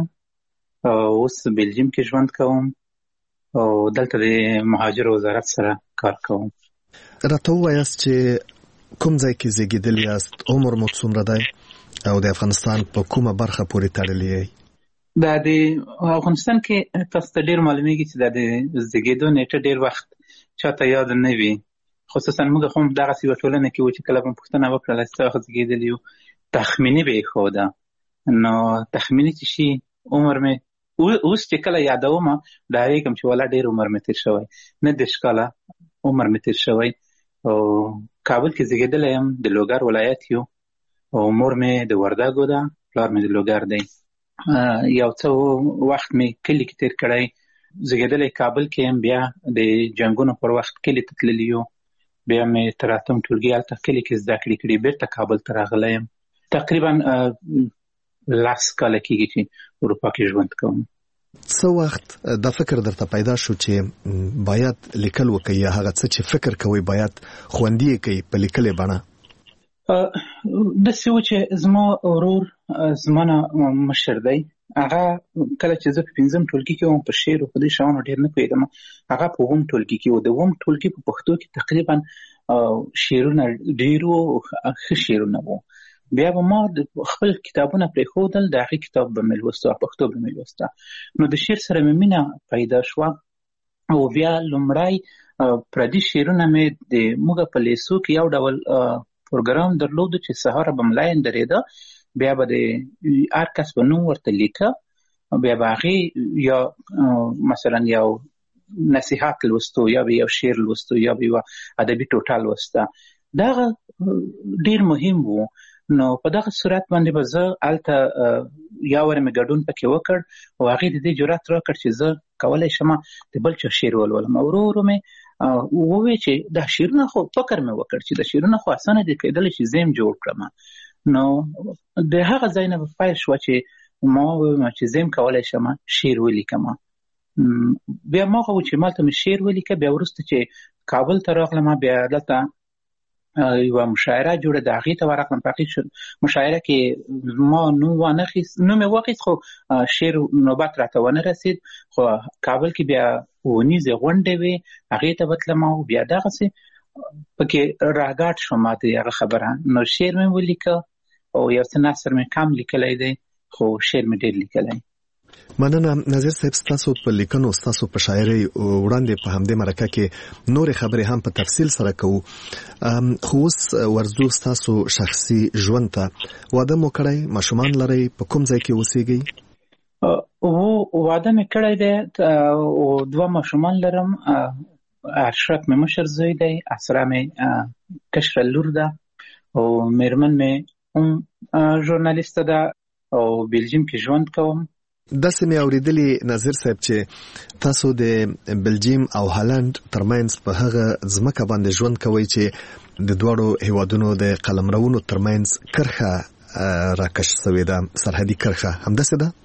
اوس بلجیم کې ژوند کوم او دلته د مهاجر وزارت سره کار کوم راته ووایاست چې کوم ځای کې زیږېدلي یاست عمر مو څومره دی او د افغانستان په کومه برخه پورې تړلی یئ دا د افغانستان کې تاسو ته ډېر معلومیږي چې دا د زیږېدو نیټه ډېر وخت چاته یاد نه وي خصوصا موږ هم دغسې یوه ټولنه کې وو چې کله به مو پوښتنه وکړله چې څه وخت زیږېدلي یو تخمیني به یې ښوده نو تخمیني چې شي عمر مې اوس چې کله یادوم ډارېږم چې والا ډېر عمر مې تېر شوی 9 کاله عمر مې تېر شوی او کابل کې زیږېدلی یم د لوګر ولایت یو او مور مې د وردګو ده پلار مې د لوګر دی یو څه وخت مې کلي کې تېر کړی زیږېدلی کابل کې یم بیا د جنګونو پر وخت کلي ته تللی یو بیا مې تر 8م ټولګي هلته کلي کې زده کړې کړي بېرته کابل ته راغلی یم تقریبا 10 کاله کېږي چې اروپا کې ژوند کوم څه وخت دا فکر درته پیدا شو چې باید لیکل وکړي یا هغه څه چې فکر کوي باید خوندي کوي په لیکلې بڼه داسې و چې زما ورور زما نه مشر دی هغه کله چې زه په 5م ټولګي کې وم په شعر او په دې شیانو ډېر نه پوهېدم هغه په 2م ټولګي کې و د 2م ټولګي په پښتو کې تقریبا شعرونه ډېر وو ښه شعرونه وو بیا به ما خپل کتابونه پرېښودل، د هغې کتاب به مې لوسته، پښتو به مې لوسته. نو د شعر سره مې مینه پیدا شوه او بیا لومړی پردي شعرونه مې د موږ په لیسو کې یو ډول پروګرام درلودو چې سهار به ملاین درېده، بیا به د هر کس به نوم ورته لیکه، بیا به هغې یا مثلا یو نصیحت لوستو یا به یو شعر لوستو یا به یو ادبي ټوټه لوسته. دغه ډېر مهم وو. نو په دغه صورت باندې به زه هلته یا ور مې ګډون پکې وکړ او هغې د دې جرأت راکړ چې زه کولی شم د بل چا شعر ولولم. ورو ورو مې وویل چې دا شعرونه خو فکر مې وکړ چې د شعرونه خو اسانه دي، کیدلی چې زه یې جوړ کړم. نو د هغه ځای نه به پیل شوه چې ما وویل چې زه یم کولی شم شعر ولیکم. بیا ما هغه چې مالته مې شعر ولیکه، بیا وروسته چې کابل ته راغلم، بیا دلته یوه مشاعره جوړه د هغې ته ورغلم. په هغې مشاعره کې ما نوم مې واخیست، خو شعر نوبت راته ونه رسید. خو کابل کې بیا ونیزې غونډې وې، هغې ته بتلم او بیا دغسې پکې راګاډ شوم د هغه خبره. نو شعر مې ولیکه او یو څه نثر مې کم لیکلی دی، خو شعر مې ډېر لیکلی. مننه نظیر صاحب، ستاسو په لیکنو، ستاسو په شاعرۍ وړاندې په همدې مرکه کې نورې خبرې هم په تفصیل سره کوو، خو اوس ورځو ستاسو شخصي ژوند ته. واده مو کړی، ماشومان لرئ، په کوم ځای کې اوسېږئ؟ واده مې کړی دی او 2 ماشومان لرم. اشرف مې مشر زوی دی، اسرا مې کشره لور ده او میرمن مې هم ژورنالیسته ده او بلجیم کې ژوند کوم. داسې مې اوریدلی نظیر صاحب چې تاسو د بلجیم او هالند ترمنځ په هغه ځمکه باندې ژوند کوئ چې د دواړو هیوادونو د قلمرونو ترمنځ کرښه راکش شوې ده، سرحدي کرښه، همداسې ده؟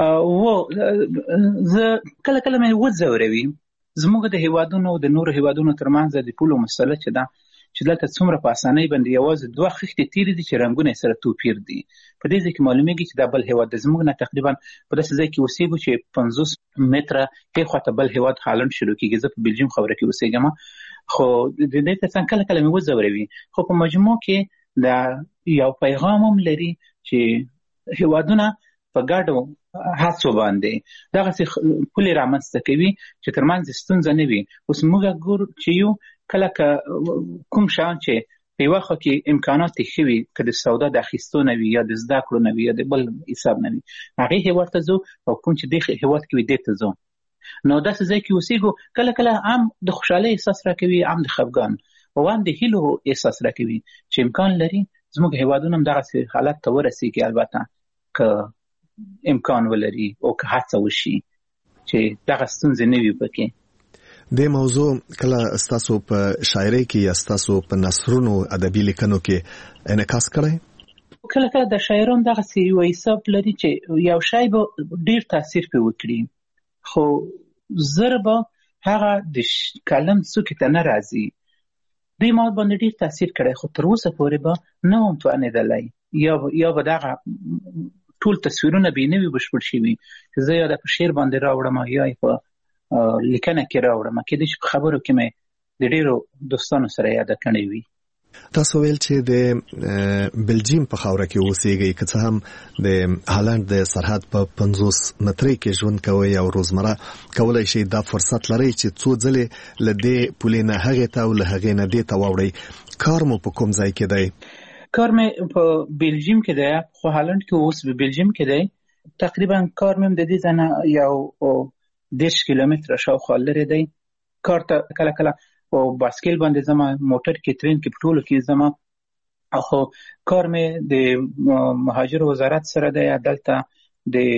زه کله کله مې وځوروي زموږ د هیوادونو د نورو هیوادونو ترمنځ د پولو مسله چې ده، چې دلته څومره په اسانۍ باندې یوازې 2 خښتې تیرې دي چې رنګونه یې سره توپیر دي. په دې ځای کې معلومیږي چې دا بل هیواد د زموږ نه تقریبا په داسې ځای کې اوسېږو چې 50 متره ښې خواته بل هیواد هالند شروع کېږي. زه په بلجیم خبره کې اوسېږم، خو د دې ترڅنګ کله کله مې وځوروي. خو په مجموع کې دا یو پیغام هم لري چې هیوادونه په ګډو هڅو باندې دغسې پولې رامنځته کوي چې ترمنځ ستونزه نه وي. اوس موږ ګورو چې یو کله کوم شیان چې په یوه خوا کې امکانات یې ښه وي، که د سودا د اخیستو نه وي یا د زده کړو نه وي یا د بل حساب نه وي، هغې هیواد ته ځو، او کوم چې دې هیواد کې وي دې ته ځو. نو داسې ځای کې اوسېږو، کله کله هم د خوشحالۍ احساس راکوي، هم د خفګان او هم د هیلو احساس راکوي چې امکان لري زموږ هیوادونه هم دغسې حالت ته ورسېږي، البته که امکان ولري او که هڅه وشي چې دغه ستونزې نه وي پکې. د موضوع کله ستاسو په شاعرۍ کې یا ستاسو په نثرونو ادبي لیکنو کې انعکاس کړی؟ کله کله د شاعرانو دغسې یو حساب لري چې یو شی به ډېر تاثیر پرې وکړي، خو زر به هغه د کلم څوکې ته نه راځي. دوی ما باندې ډېر تاثیر کړی، خو تر اوسه پورې به نه وم توانېدلی، یا به دغه ټول تصویرونه به یې نه وي بشپړ شوي چې زه یا د په شعر باندې راوړم یا یې په لیکنه کې راوړم. کېدای شي په خبرو کې مې د ډېرو دوستانو سره یاده کړې وي. تاسو ویل چې د بلجیم په خاوره کې اوسېږئ، که څه هم د هالند د سرحد په 50 مترۍ کې ژوند کوئ او روزمره کولی شئ دا فرصت لرئ چې څو ځلې له دې پولې نه هغې ته او له هغې نه دې ته واوړئ. کار مو په کوم ځای کې دی؟ کار مې په بلجیم کې دی، خو هالند کې اوس په بلجیم کې دی. تقریبا کار مې د دې ځای نه یو 10 کیلومتره شاوخوا لرې دی. کار ته کله کله او باسکل باندې ځم، موټر کې، ترین کې، په ټولو کې ځم. خو کار مې د مهاجرو وزارت سره دی. دلته د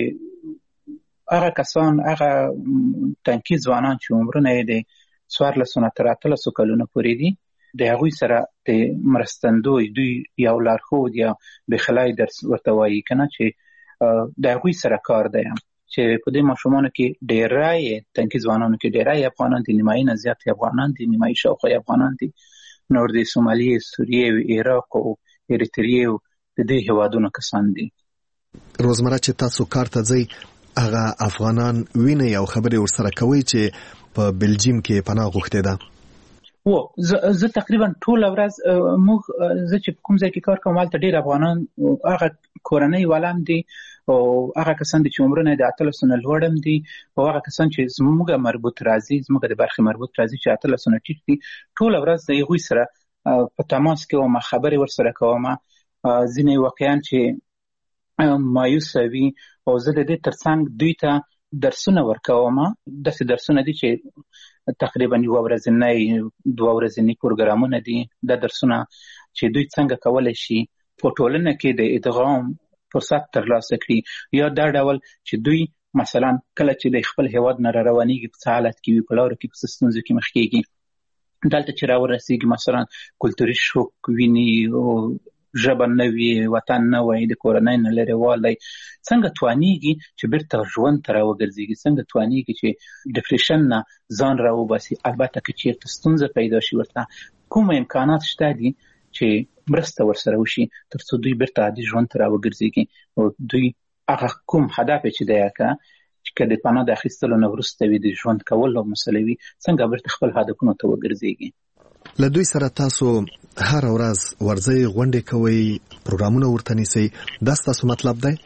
هغه کسان، هغه تنکي ځوانان چې عمرونه یې د 14 تر 18 کلونو پورې دي، د هغوی سره د مرستندوی، دوی یو لارښود یا بخلای درس ورته وایي که نه، چې د هغوی سره کار دی چې په دې ماشومانو کې ډېری تنکي ځوانانو کې ډېری افغانان دي، نیمایي نه زیات افغانان دي، نیمایي شاوخوا افغانان دي، نور د سومالیې، سوریې، عراق او اریتریې د دې هیوادونو کسان دي. روزمره چې تاسو کار ته ځئ، هغه افغانان وینئ او خبرې ورسره کوئ چې په بلجیم کې پناه غوښتې ده؟ زه تقریبا ټول ورځ زه چې کوم ځای کې کار کوم هلته ډېر افغانان هغه کورنۍ والام دي او هغه کسان دي چې عمرونه د 18 نه لوړ هم دي او هغه کسان چې زموږ مربوط راځي زموږ د برخې مربوط راځي چې 18 نه ټیټ دي ټول ورځ د هغوی سره په تماس کې وم خبرې ورسره کوم ځینې واقعا چې مایوسه وي او زه د دې ترڅنګ دوی ته درسونه ورکوم داسې درسونه دي چې تقریبا یو ورځنی 2 ورځنی پروګرامونه دي د درسونه چې دوی څنګه کولای شي په ټولنه کې د ادغام فرصت ترلاسه کړي یا دا ډول چې دوی مثلا کله چې د خپل هیواد نه روانيږي په حالت کې وي په لار کې په ستونزو کې مخ کېږي دلته چې راورسېږي مثلا کلتوري شوک ویني او ژبه نه وي وطن نه وي د کورنۍ نه لرې والی څنګه توانیږي چې بیرته ژوند ته راوګرځېږي څنګه توانیږي چې ډپریشن نه ځان راوباسي البته که چېرته ستونزه پیدا شي ورته کوم امکانات شته دي چې مرسته ورسره وشي تر څو دوی بیرته عادي ژوند ته راوګرځېږي او دوی هغه کوم هدف چې دی چې که د پناه د اخیستلو نه وروسته وي د ژوند کولو مسله وي څنګه بیرته خپل هدفونو ته وګرځېږي. له دوی سره تاسو هر ورځ ورځي غونډې کوي پروګرامونه ورته نیسي دا ستاسو مطلب دی؟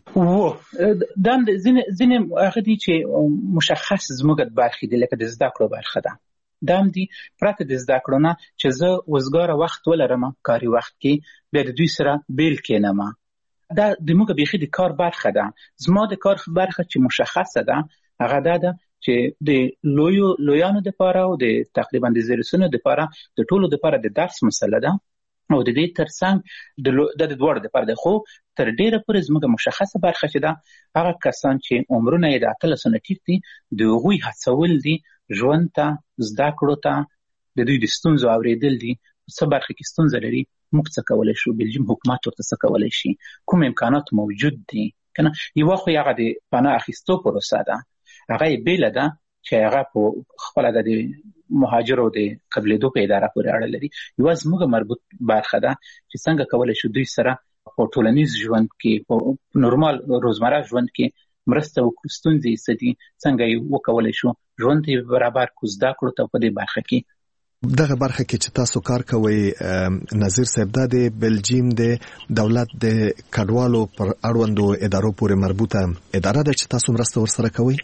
دا ځینې هغه دي چې مشخص زموږ د برخې دي لکه د زده کړو برخه ده دا هم دي پرته د زده کړو نه چې زه وزګاره وخت ولرم کاري وخت کې بیا د دوی سره بیل کېنم دا د موږ بیخي د کار برخه ده زما د کار برخه چې مشخصه ده هغه دا ده چې د لویانو دپاره او د تقریبا د زیرسونو دپاره د ټولو دپاره د درس مسله ده او د دې ترڅنګ د دواړو دپاره ده خو تر ډیره پورې زموږ مشخصه برخه چې ده هغه کسان چې عمرونه یې د 18 نه ټیټ دي د هغوی هڅول دي ژوند ته زده کړو ته د دوی د ستونزو اورېدل دي څه برخه کې ستونزه لري موږ څه کولی شو بلجیم حکومت ورته څه کولی شي کوم امکانات موجود دي کنه یوه خو هغه د پناه اخیستو پروسه ده هغه یې بیله ده چې هغه په خپله د مهاجرو د قبلېدو په اداره پورې اړه لري یوه زموږ مربوط برخه ده چې څنګه کولی شو دوی سره په ټولنیز ژوند کې په نورمال روزمره ژوند کې مرسته وکړو ستونزې یې څه دي څنګه یې وکولی شو ژوند ته برابر کړو زده کړو ته په دې برخه کې دغه برخه کې چې تاسو کار کوئ نظیر صاحب دا د بلجیم د دولت د کډوالو پر اړوندو ادارو پورې مربوطه اداره ده چې تاسو مرسته ورسره کوئ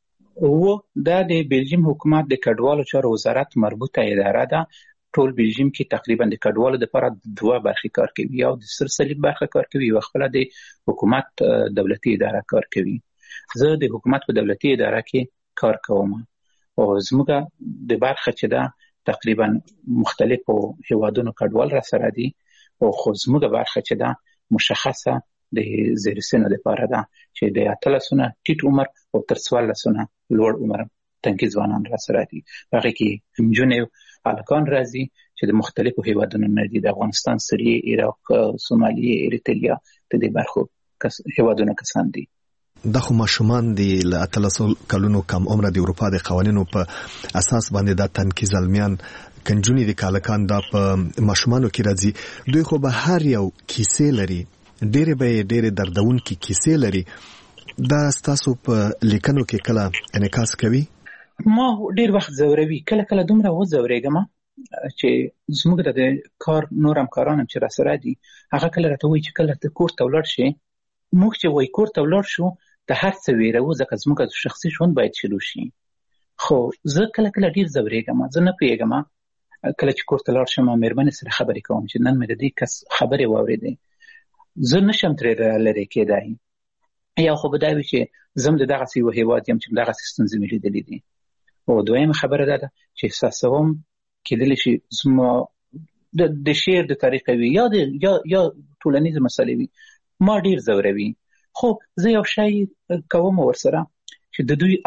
دا د بلجیم حکومت د کډوالو چارو وزارت مربوطه اداره ده ټول بلجیم کې تقریبا د کډوالو لپاره 2 برخې کار کوي یو د سر صلیب برخه کار کوي او خپل د حکومت دولتي اداره کار کوي زه د حکومت په دولتي اداره کې کار کوم او زموږ د برخه چې ده تقریبا مختلفو هیوادونو کډوال را سره دي او خو زموږ برخه چې ده مشخصه د زیرسینو دپاره ده چې د 18 نه ټیټ عمر او تر 14 نه لوړ عمر تنکي ځوانان را سره دي هغې کې نجونې هلکان راځي چې د مختلفو هیوادونو نه دي د افغانستان سوریې عراق سومالیې اریتریا د دې برخو هیوادونو کسان دي دا خو ماشومان دي له 18 کلونو کم عمره د اروپا د قوانینو په اساس باندې دا تنکي زلمیان کنجونی د کالکان دا په ماشومانو کې راځي دوی خو به هر یو کیسې لري ډېرې دردونکې کیسې لري دا ستاسو په لیکنو کې کله انعکاس کوي ما ډېر وخت ځوروي کله دومره وځورېږم چې زموږ د کار نور همکاران هم چې راسره دي هغه کله راته وایي چې کله ته کور ته ولاړ شې موږ چې وایي کور ته ولاړ شو د هر څه ویروو ځکه زموږ شخصي ژوند باید شروع شي خو زه کله ډېر ځورېږم زه نه پوهېږم کله چې کور ته لاړ شم مېرمنې سره خبرې کوم چې نن مې د دې کس خبرې واورېدې زه نشم ترې لرې کېدای یا خو به دا وي چې زه هم د دغسې یو هېواد یم چې دغسې ستونزې مې لیدلې دي او دویمه خبره دا ده چې احساسوم کېدلی شي زما د شعر د طریقه وي یا ټولنیزې مسلې وي ما ډېر ځوروي خو زه یو شی کوم ورسره چې د دوی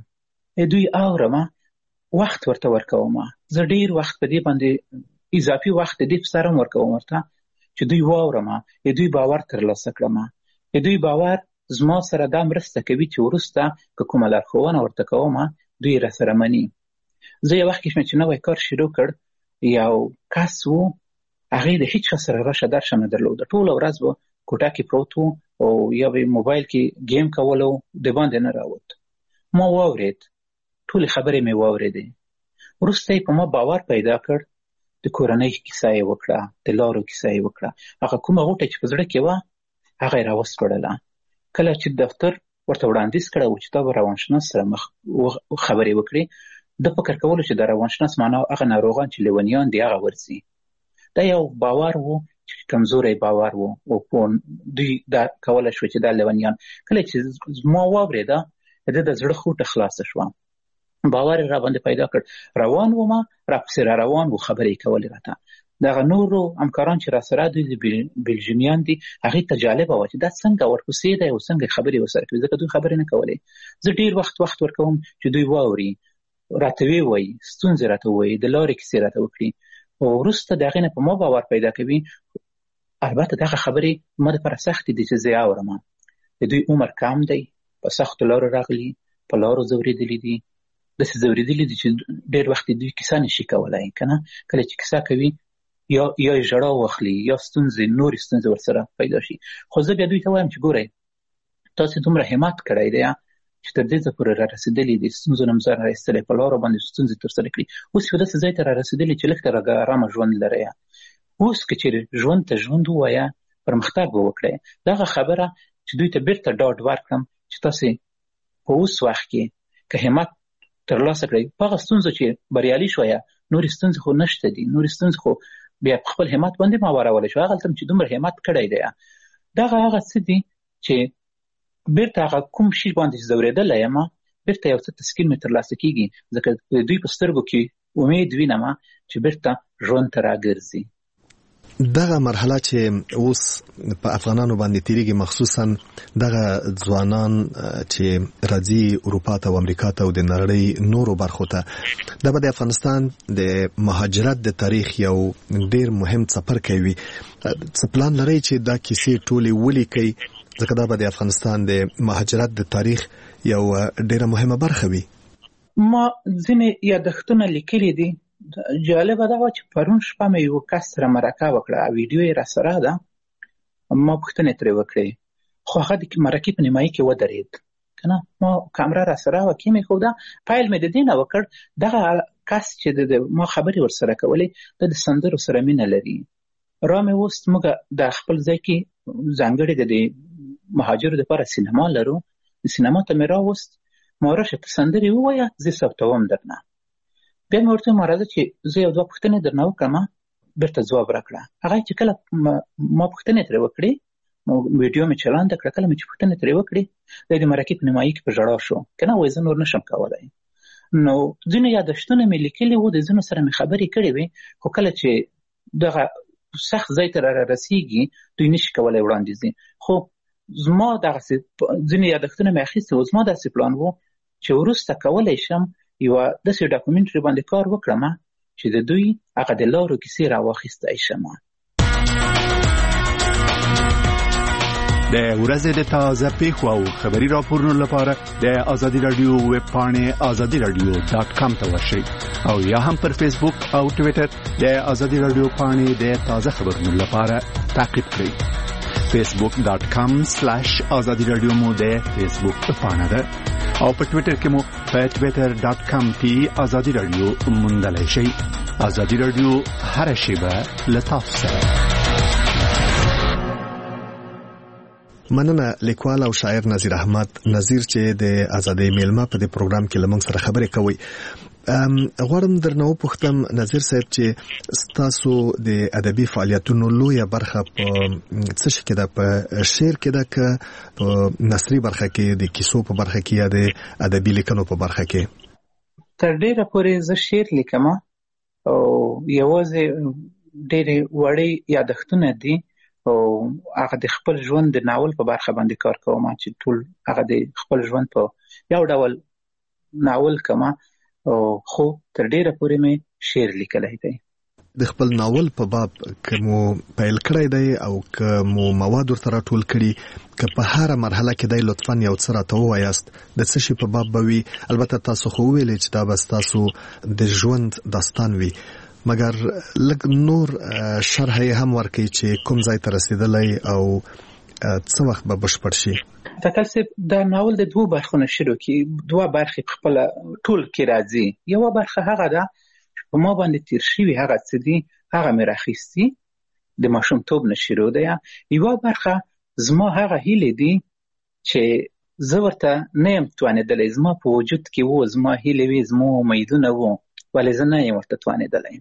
اورم وخت ورته ورکوم زه ډېر وخت په دې باندې اضافي وخت د دې په سره ورکوم ورته چې دوی واورم دوی باور ترلاسه کړم دوی باور زما سره دا مرسته کوي چې وروسته که کومه لارښوونه ورته کوم دوی راسره مني زه یو وخت کې چې نوی کار شروع کړ یو کس و هغې د هیڅ چا سره راشه درشه نه درلوده ټوله ورځ به کوټه کې پروت و او یا به موبایل کې گیم کولو د باندې نه راوت ما واورېد ټولې خبرې مې واورېدې وروسته په ما باور پیدا کړ، د کورنۍ کیسه یې وکړه، د لارو کیسه یې وکړه، هغه کومه غوټه چې په زړه کې وه هغه یې راوسپړله. کله چې دفتر ورته وړاندیز کړی و چې تا به روانشناس سره خبرې وکړي، د فکر کولو چې د روانشناس معنا هغه ناروغان چې لیونیان دي هغه ورځي. دا یو باور و چې کمزوری باور و او دوی دا کولی شو چې دا لیونیان. کله چې ما واورېده د زړه خوټه خلاصه شوه، باور را باندې پیدا کړ. روان وم، راپسې را روان و، خبرې کولې راته. دغه نورو همکاران چې راسره دوی د بلژیمیان دي، هغې ته جالبه وه چې دا څنګه ورپسې دی او څنګه خبرې ورسره کوي، ځکه دوی خبرې نه کولې. زه ډېر وخت ورکوم چې دوی واوري، راته ووایي، ستونزې راته ووایي، د لارې کیسې راته وکړي، او وروسته د هغې نه په ما باور پیدا کوي. البته دغه خبرې ما دپاره سختې دي چې زه یې اورم. د دوی عمر کم دی، په سختو لارو راغلي، په لارو ځورېدلي دي، داسې ځورېدلي دي چې ډېر وخت دوی کیسه نشي کولی، که نه. کله چې کیسه کوي یا یې ژړا واخلي یا نورې ستونزې ورسره پیدا شي. خو زه بیا دوی ته وایم چې ګورئ، تاسې دومره همت کړی دی چې تر دې ځای پورې را رسېدلي دي، ستونزو نه ځان را ایستلی، په لارو باندې ستونزې ترسره کړي، اوس یو داسې ځای ته را رسېدلي چې لږ ته ارامه ژوند لرئ. اوس که چېرې ژوند ته ژوند ووایه، پرمختګ به وکړئ. دغه خبره چې دوی ته بیرته ډاډ ورکړم چې تاسې په اوس وخت کې که همت ترلاسه کړئ، په هغه ستونزو چې بریالي شویه، نورې ستونزې خو نشته دي، نورې ستونزې خو بیا په خپل همت باندې ما وارولی شو. هغلته چې دومره همت کړی دی، دغه هغه څه دي چې بیرته هغه کوم شي باندې چې ځورېدلی یم، بیرته یو څه تسکین مې ترلاسه کېږي، ځکه د دوی په سترګو کې امید وینم چې بیرته ژوند ته راګرځي. دغه مرحله چې اوس په افغانانو باندې تیریږي، مخصوصا دغه ځوانان چې راځي اروپا ته او امریکا ته او د نړۍ نورو برخو ته، دا به د افغانستان د مهاجرت د تاریخ یو ډیر مهم څپرکی وي. څه پلان لرئ چې دا کیسې ټولې ولیکئ، ځکه دا به د افغانستان د مهاجرت د تاریخ یو ډیره مهمه برخه وي؟ ما ځینې یادښتونه لیکلي دي. جالبه دا وه چې پرون شپه مې یو کس سره مرکه وکړه، ویډیو یې راسره ده، ما پوښتنې ترې وکړې، خو هغه د مرکې په نیمایي کې ودرېد، که نه. ما کامره راسره وه، کېمېښوده، پیل مې د دې نه وکړ. دغه کس چې ما خبرې ورسره کولې، د سندرو سره مینه لري. را مې وست، موږ د خپل ځای کې ځانګړې د مهاجرو دپاره سینما لرو، د سینما ته مې راوست، ما راشه ته سندرې ووایه، زه ثبتوم درنه. بیا مې ورته راځه چې زه یو دوه پوښتنې درنه وکړم، بیرته ځواب راکړه. هغه چې کله ما پوښتنې ترې وکړې، ویډیو مې چلانده کړه، کله مې چې پوښتنې ترې وکړې، د مرکې په نیمایي کې په ژړا شو، که نه، وایي زه نور نشم کولی. نو ځینې یادښتونه مې لیکلي وو، د ځینو سره مې خبرې کړې وې، خو کله چې دغه سخت ځای ته را رسېږي، دوی نشي کولی وړاندې ځي. خو زما دغسې ځینې یادښتونه مې اخیستي وو، زما داسې پلان وو چې وروسته کولی شم یوه داسې ډاکومنټري باندې کار وکړم چې د دوی هغه د لارو کیسې راواخیستی شم. د ورځې د تازه پیښو او خبري راپورونو لپاره د آزادي رادیو ویب پاڼې azadiradio.com ته ورشئ، او یا هم پر فیسبوک او ټویټر د آزادي رادیو پاڼې د تازه خبرونو لپاره تعقیب کړئ. facebook.com/azadi radio مو د فیسبوک پاڼه ده، او په ټویټر کې مو په twitter.com کې آزادي رادیو موندلی شئ. آزادي رادیو هر شیبه له تاسو سره. مننه لیکوال او شاعر نظیر احمد نظیر چې د آزادۍ میلمه په دې پروګرام کې لمونږ سره خبرې کوي. غواړم درنه وپوښتم نظیر صاحب چې ستاسو د ادبي فعالیتونو لویه برخه په څه شي کې ده؟ په شعر کې ده که په نثري برخه کې، د کیسو په برخه کې، یا د ادبي لیکنو په برخه کې؟ تر ډیره پورې زه شعر لیکم، او یوازې ډېرې وړې یادښتونه دي، او هغه د خپل ژوند د ناول په برخه باندې کار کوم، چې ټول هغه د خپل ژوند په یو ډول ناول کوم، خو تر ډیره پورې مې شعر لیکلی دی. د خپل ناول په باب که مو پیل کړی دی او که مو مواد ورته راټول کړي، که په هره مرحله کې دی لطفاً یو څه راته ووایاست، د څه شي په باب به وي؟ البته تاسو خو وویلې چې دا به ستاسو د ژوند داستان وي، مګر لږ نور شرح یې هم ورکړئ چې کوم ځای ته رسېدلی او څه وخت به بشپړ شي. تکل صاحب، دا ناول د دوه برخو نه شروع کی، دوه برخې په خپل ټول کې راځي. یوه برخه هغه ده په ما باندې تیر شوي هغه څه دي هغه مې راخیستي د ماشومتوب نه شروع دی. یوه برخه زما هغه هیلې دي چې زه ورته نه یم توانېدلی، زما په وجود کې وو، زما هیلې وې، زما امیدونه وو، ولې زه نه یم ورته توانېدلی.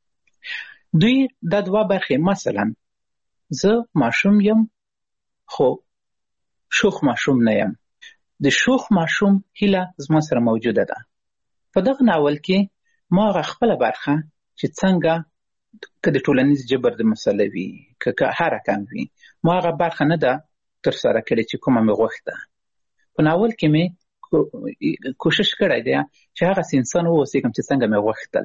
دوی دا دوه برخې، مثلا زه ماشوم یم خو شوخ ماشوم نه یم. د شوخ ماشوم هیله زما سره موجوده ده. په دغه ناول کې ما هغه خپله برخه چې څنګه که د ټولنیز جبر د مسله وي که هر رقم وي، ما هغه برخه نه ده ترسره کړې چې کومه مې غوښته. په ناول کې مې کوشش کړی دی چې هغسې انسان واوسېږم چې څنګه مې غوښتل.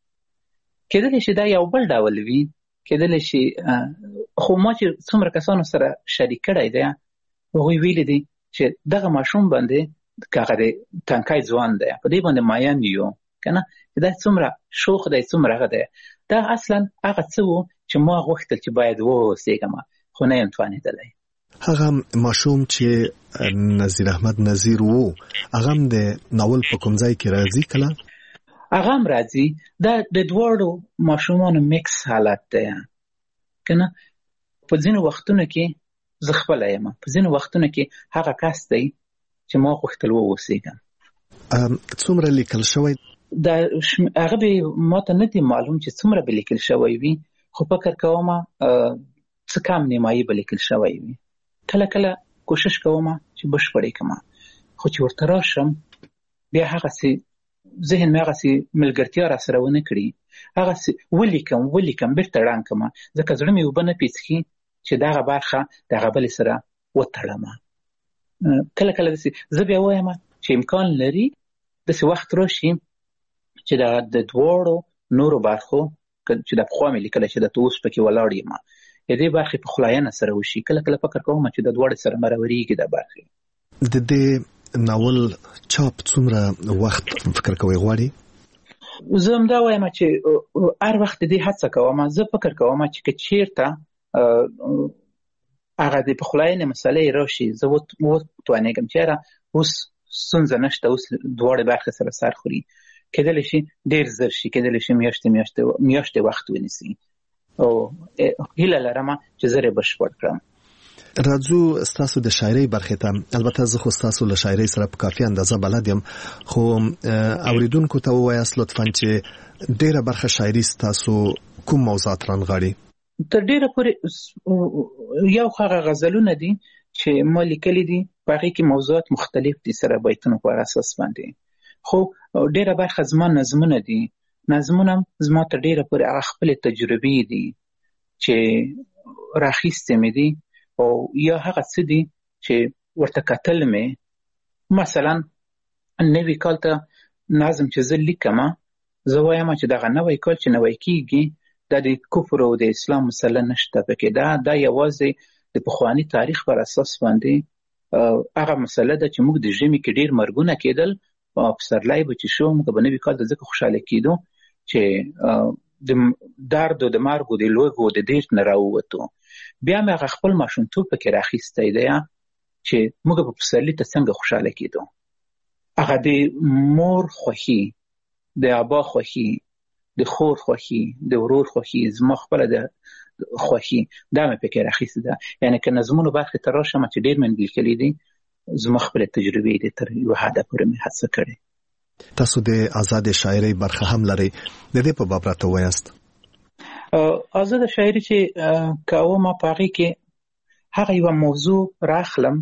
کېدلی شي دا یو بل ډول وي، کېدلی شي خو ما چې څومره کسانو سره شریک کړی دی هغوی ویلي دي چې دغه ماشوم باندې که هغه د تنکی ځوان دی په دې باندې ماین یو که نه، چې دا څومره شوخ دی، څومره هغه دی. دا اصلا هغه څه و چې ما غوښتل چې باید واوسېږم خو نه یم توانېدلی. هغه ماشوم چې نظیر احمد نظیر وو هغه هم د ناول په کوم ځای کې راځي؟ کله هغه هم راځي. دا د دواړو ماشومانو میکس حالت دی که نه. په ځینو وختونو کې زه خپله یم، په ځینو وختونو کې هغه کس دی چې ما غوښتل واوسېږم. څومره لیکل شوی؟ دا هغه به ما ته نه دی معلوم چې څومره به لیکل شوی وي، خو فکر کوم څه کم نیمایي به لیکل شوی وي. کله کله کوشش کوم چې بشپړې کړم، خو چې ورته راشم بیا هغسې ذهن مې هغسې ملګرتیا را سره ونه کړي، هغسې ولیکم بېرته ړنګ کړم، ځکه زړه مې اوبه نه پیڅکي چې دغه برخه د هغه بلې سره وتړم. کله کله داسې زه بیا وایم چې امکان لري داسې وخت راشي چې د دواړو نورو برخو چې د پخوا مې لیکلی چې د اوس پکې ولاړ یم د دې برخې په خلاینه سره وشي. کله کله فکر کوم چې د دواړو سره مرورېږي دا برخې. د دې ناول چاپ څومره وخت فکر کوئ غواړي؟ زه همدا وایم چې هر وخت د دې هڅه کوم. زه فکر کوم چې که چېرته هغه د پخلاینې مسلې راشي زه وتوانېږم چې یاره اوس ستونزه نشته، اوس دواړې برخې سره سر خوري، کېدلی شي ډېر زر شي، کېدلی شي میاشتې وخت ونیسي، او هیله لرم چې زه یې بشپړ کړم. راځو ستاسو د شاعرۍ برخې ته. البته زه خو ستاسو له شاعرۍ سره په کافي اندازه بلد یم، خو اوریدونکو ته ووایاست لطفاً چې ډېره برخه شاعري ستاسو کوم موضوعات رانغاړي؟ تر ډېره پورې یو هغه غزلونه دي چې ما لیکلي دي، په هغې کې موضوعات مختلف دي سره بیتونو په اساس باندې، خو ډېره برخه زما نظمونه دي. نظمونه زما تر ډېره پورې هغه خپلې تجربې دي چې راخیستې مې دي، او یا هغه څه دي چې ورته کتل مې. مثلا نوي کال ته نظم چې زه لیکم، زه وایم چې دغه نوی کال چې نوی کېږي دا د کفر او د اسلام مسله نشته پکې، دا یوازې د پخواني تاریخ پر اساس باندې هغه مسله ده چې موږ د ژمي کې ډېر مرګونه کېدل، پسرلی به چې شو موږ به نوي کال ته ځکه خوشحاله کېدو چې د درد او د مرګ او د لوږې او د دېرت نه راووتو. بیا مې هغه خپل ماشومتوب پکې راخیستی دی چې موږ په پسرلي ته څنګه خوشحاله کېدو. هغه د مور خوښي، د ابا خوښي، د خور خوښي، د ورور خوښي، زما خپله د خوښي، دا مې پکې راخیستې ده. یعنې که نظمونو برخې ته راشم چې ډېر مې لیکلي دي، زما خپلې تجربې دي تر یوه حده پورې مې هڅه کړې. تاسو د آزادې شاعرۍ برخه هم لرئ، د دې په باب راته ووایاست. آزاده شاعري چې کوم په هغې کې هغه یوه موضوع راخلم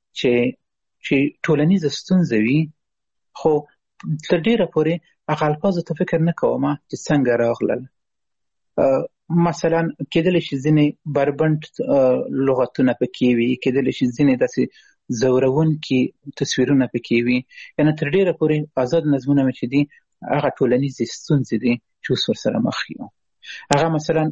چې ټولنیزه ستونزه وي، خو تر ډېره پورې هغه الفاظو ته فکر نه کوم چې څنګه راغلل. مثلا کېدلی شي ځینې بربنډ لغتونه پکې وي، کېدلی شي ځینې داسې ځورونکي تصویرونه پکې وي. یعنې تر ډېره پورې آزاد نظمونه مې چې دي هغه ټولنیزې ستونزې دي چې اوس ورسره مخ یو. هغه مثلا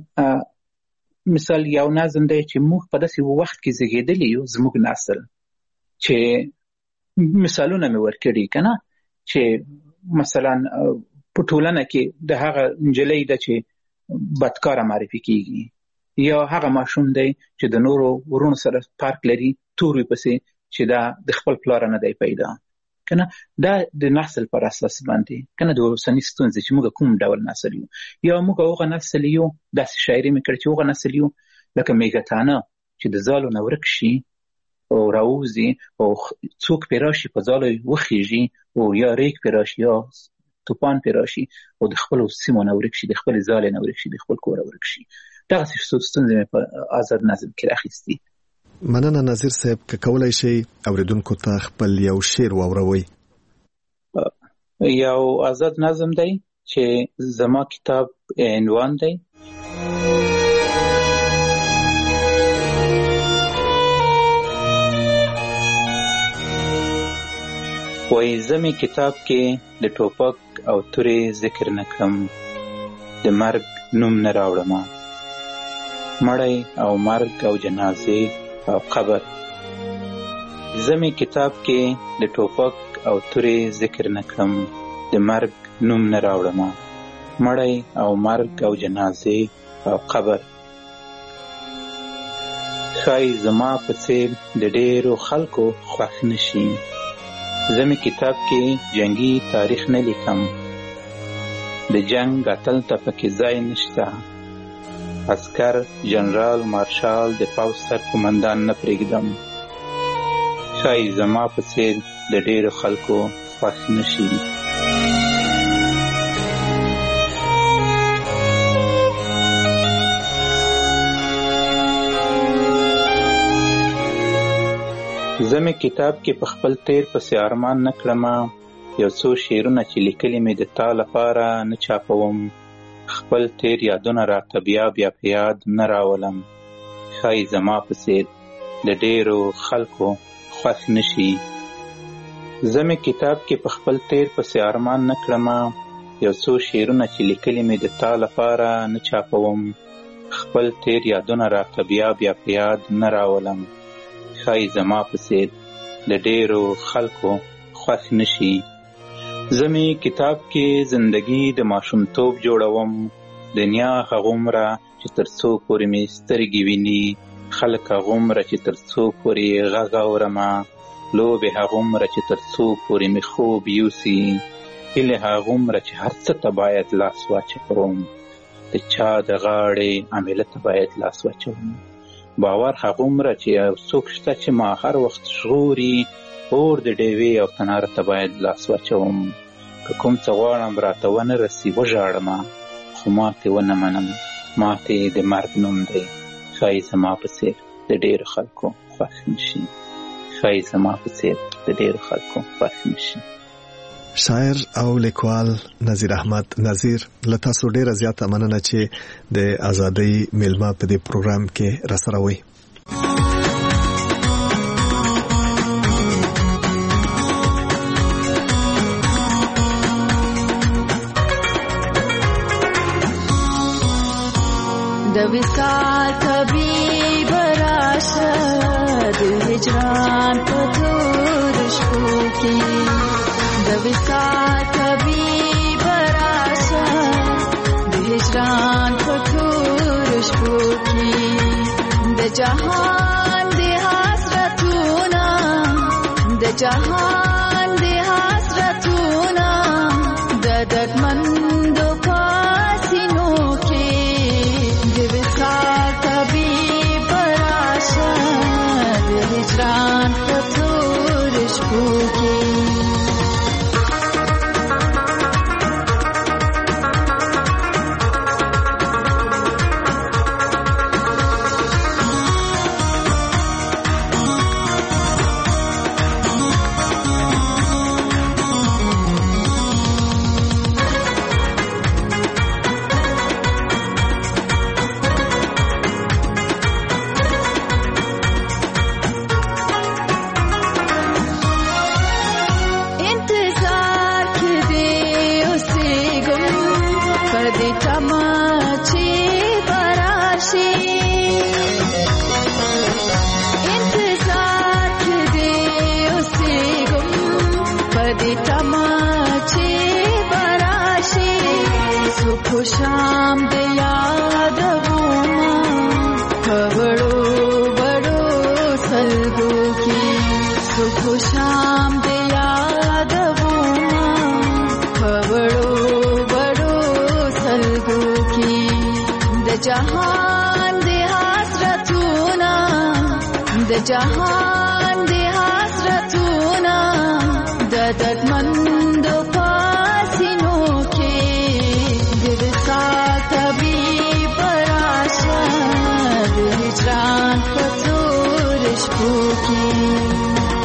مثال یو نظم دی چې موږ په داسې وخت کې زیږېدلي یو، زموږ نسل، چې مثالونه مې ورکړي که نه، چې مثلا په ټولنه کې د هغه نجلۍ ده چې بدکاره معرفي کېږي، یا هغه ماشوم دی چې د نورو ورونو سره فرق لري، تور وي پسې چې دا د خپل پلاره نه دی پیدا کنه دا د نسل پر اساس باندې کنه د اوسنۍ ستونزې چې موږ کوم ډول نسل یو یا موږ هغه نسل یو داسې شاعري مې کړې چې هغه نسل یو لکه میګتانه چې د ځالو نه ورک شي او راوځي او څوک پې راشي په ځاله وخیږي او یا ریګ پې راشي یا توپان پې راشي او د خپلو سیمو نه ورک شي د خپلې ځالې نه ورک شي د خپل کوره ورک شي. دغسې ستونزې مې په آزاد نظم کې راخیستي. مننه نظیر صاحب، که کولی شئ اوریدونکو ته خپل یو شعر واوروئ. یو آزاد نظم دی چې زما کتاب عنوان دی وای زمي کتاب کې د ټوپک او تورې ذکر نکړم، د مرګ نوم نه راوړم، مړی او مرګ او جنازې او قبر. زمي کتاب کې د ټوپک او تورې ذکر نکړم، د مرګ نوم نه راوړم، مړی او مرګ او جنازې او قبر. ښایي زما په څېر د ډېرو خلکو خوښ نشي، زمي کتاب کې جنگي تاریخ نه لیکم، د جنگ اتل ته پکې ځای نشته، عسکر جنرال مارشال د پوځ سر قومندان نه پرېږدم. ښایي زما په څېر د ډېرو خلکو خوښ نشي. زمي کتاب کې په خپل تیر پسې ارمان نه کړم، یو څو شعرونه چې لیکلي مې د تا لپاره نه چاپوم، خپل تیر یادونه راته بیا بیا په یاد نه راولم. ښایي زما په څېر د ډېرو خلکو خوښ نشي. زمي کتاب کې په خپل تیر پسې ارمان نه کړم، یو څو شعرونه چې لیکلي مې د تا لپاره نه چاپوم، خپل تیر یادونه راته بیا بیا په یاد نه راولم. ښایي زما په څېر د ډېرو خلکو خوښ نشي. زمي کتاب کې زندگی د ماشومتوب جوړوم، دنیا هغومره چې تر څو پورې مې سترګې ویني، خلک هغومره چې تر څو پورې غږ اورمه، لوبې هغومره چې تر څو پورې مې خوب یوسي، هیلې هغومره چې هر څه ته باید لاس واچوم، د چا د غاړې عامله ته باید لاس واچوم، باور هغومره چې یو څوک شته چې ما هر وخت ژغوري، اور د ډیوې او تناره ته باید لاس واچوم، که کوم څه غواړم راته ونه رسي وژاړمه، خو ماتې ونه منم، ماتې د مرګ نوم دی. ښایي زما په څېر د ډېرو خلکو خوښ نشي. ښایي زما په څېر د ډېرو خلکو خوښ نشي. شاعر او لیکوال نظیر احمد نظیر، له تاسو ډېره زیاته مننه چې د ازادۍ میلمه په دې پروګرام کې راسره وئ. د وصال طبیب راشه، د هجران په تور شپو کې، د وصال طبیب راشه، د هجران په تور شپو کې، د جهان د حسرتونه، د جهان د حسرتونه، د دردمندو پاسینو کې، د وصال طبیب راشه، د هجران په تور شپو کې. شام د یاد وما بڑو بڑو سلگو کی صبح شام د یاد جهان د حسرتونه د جهان د حسرتونه د دردمند پاسینو کې د وصال طبيب راشه د هجران په تور شپو کې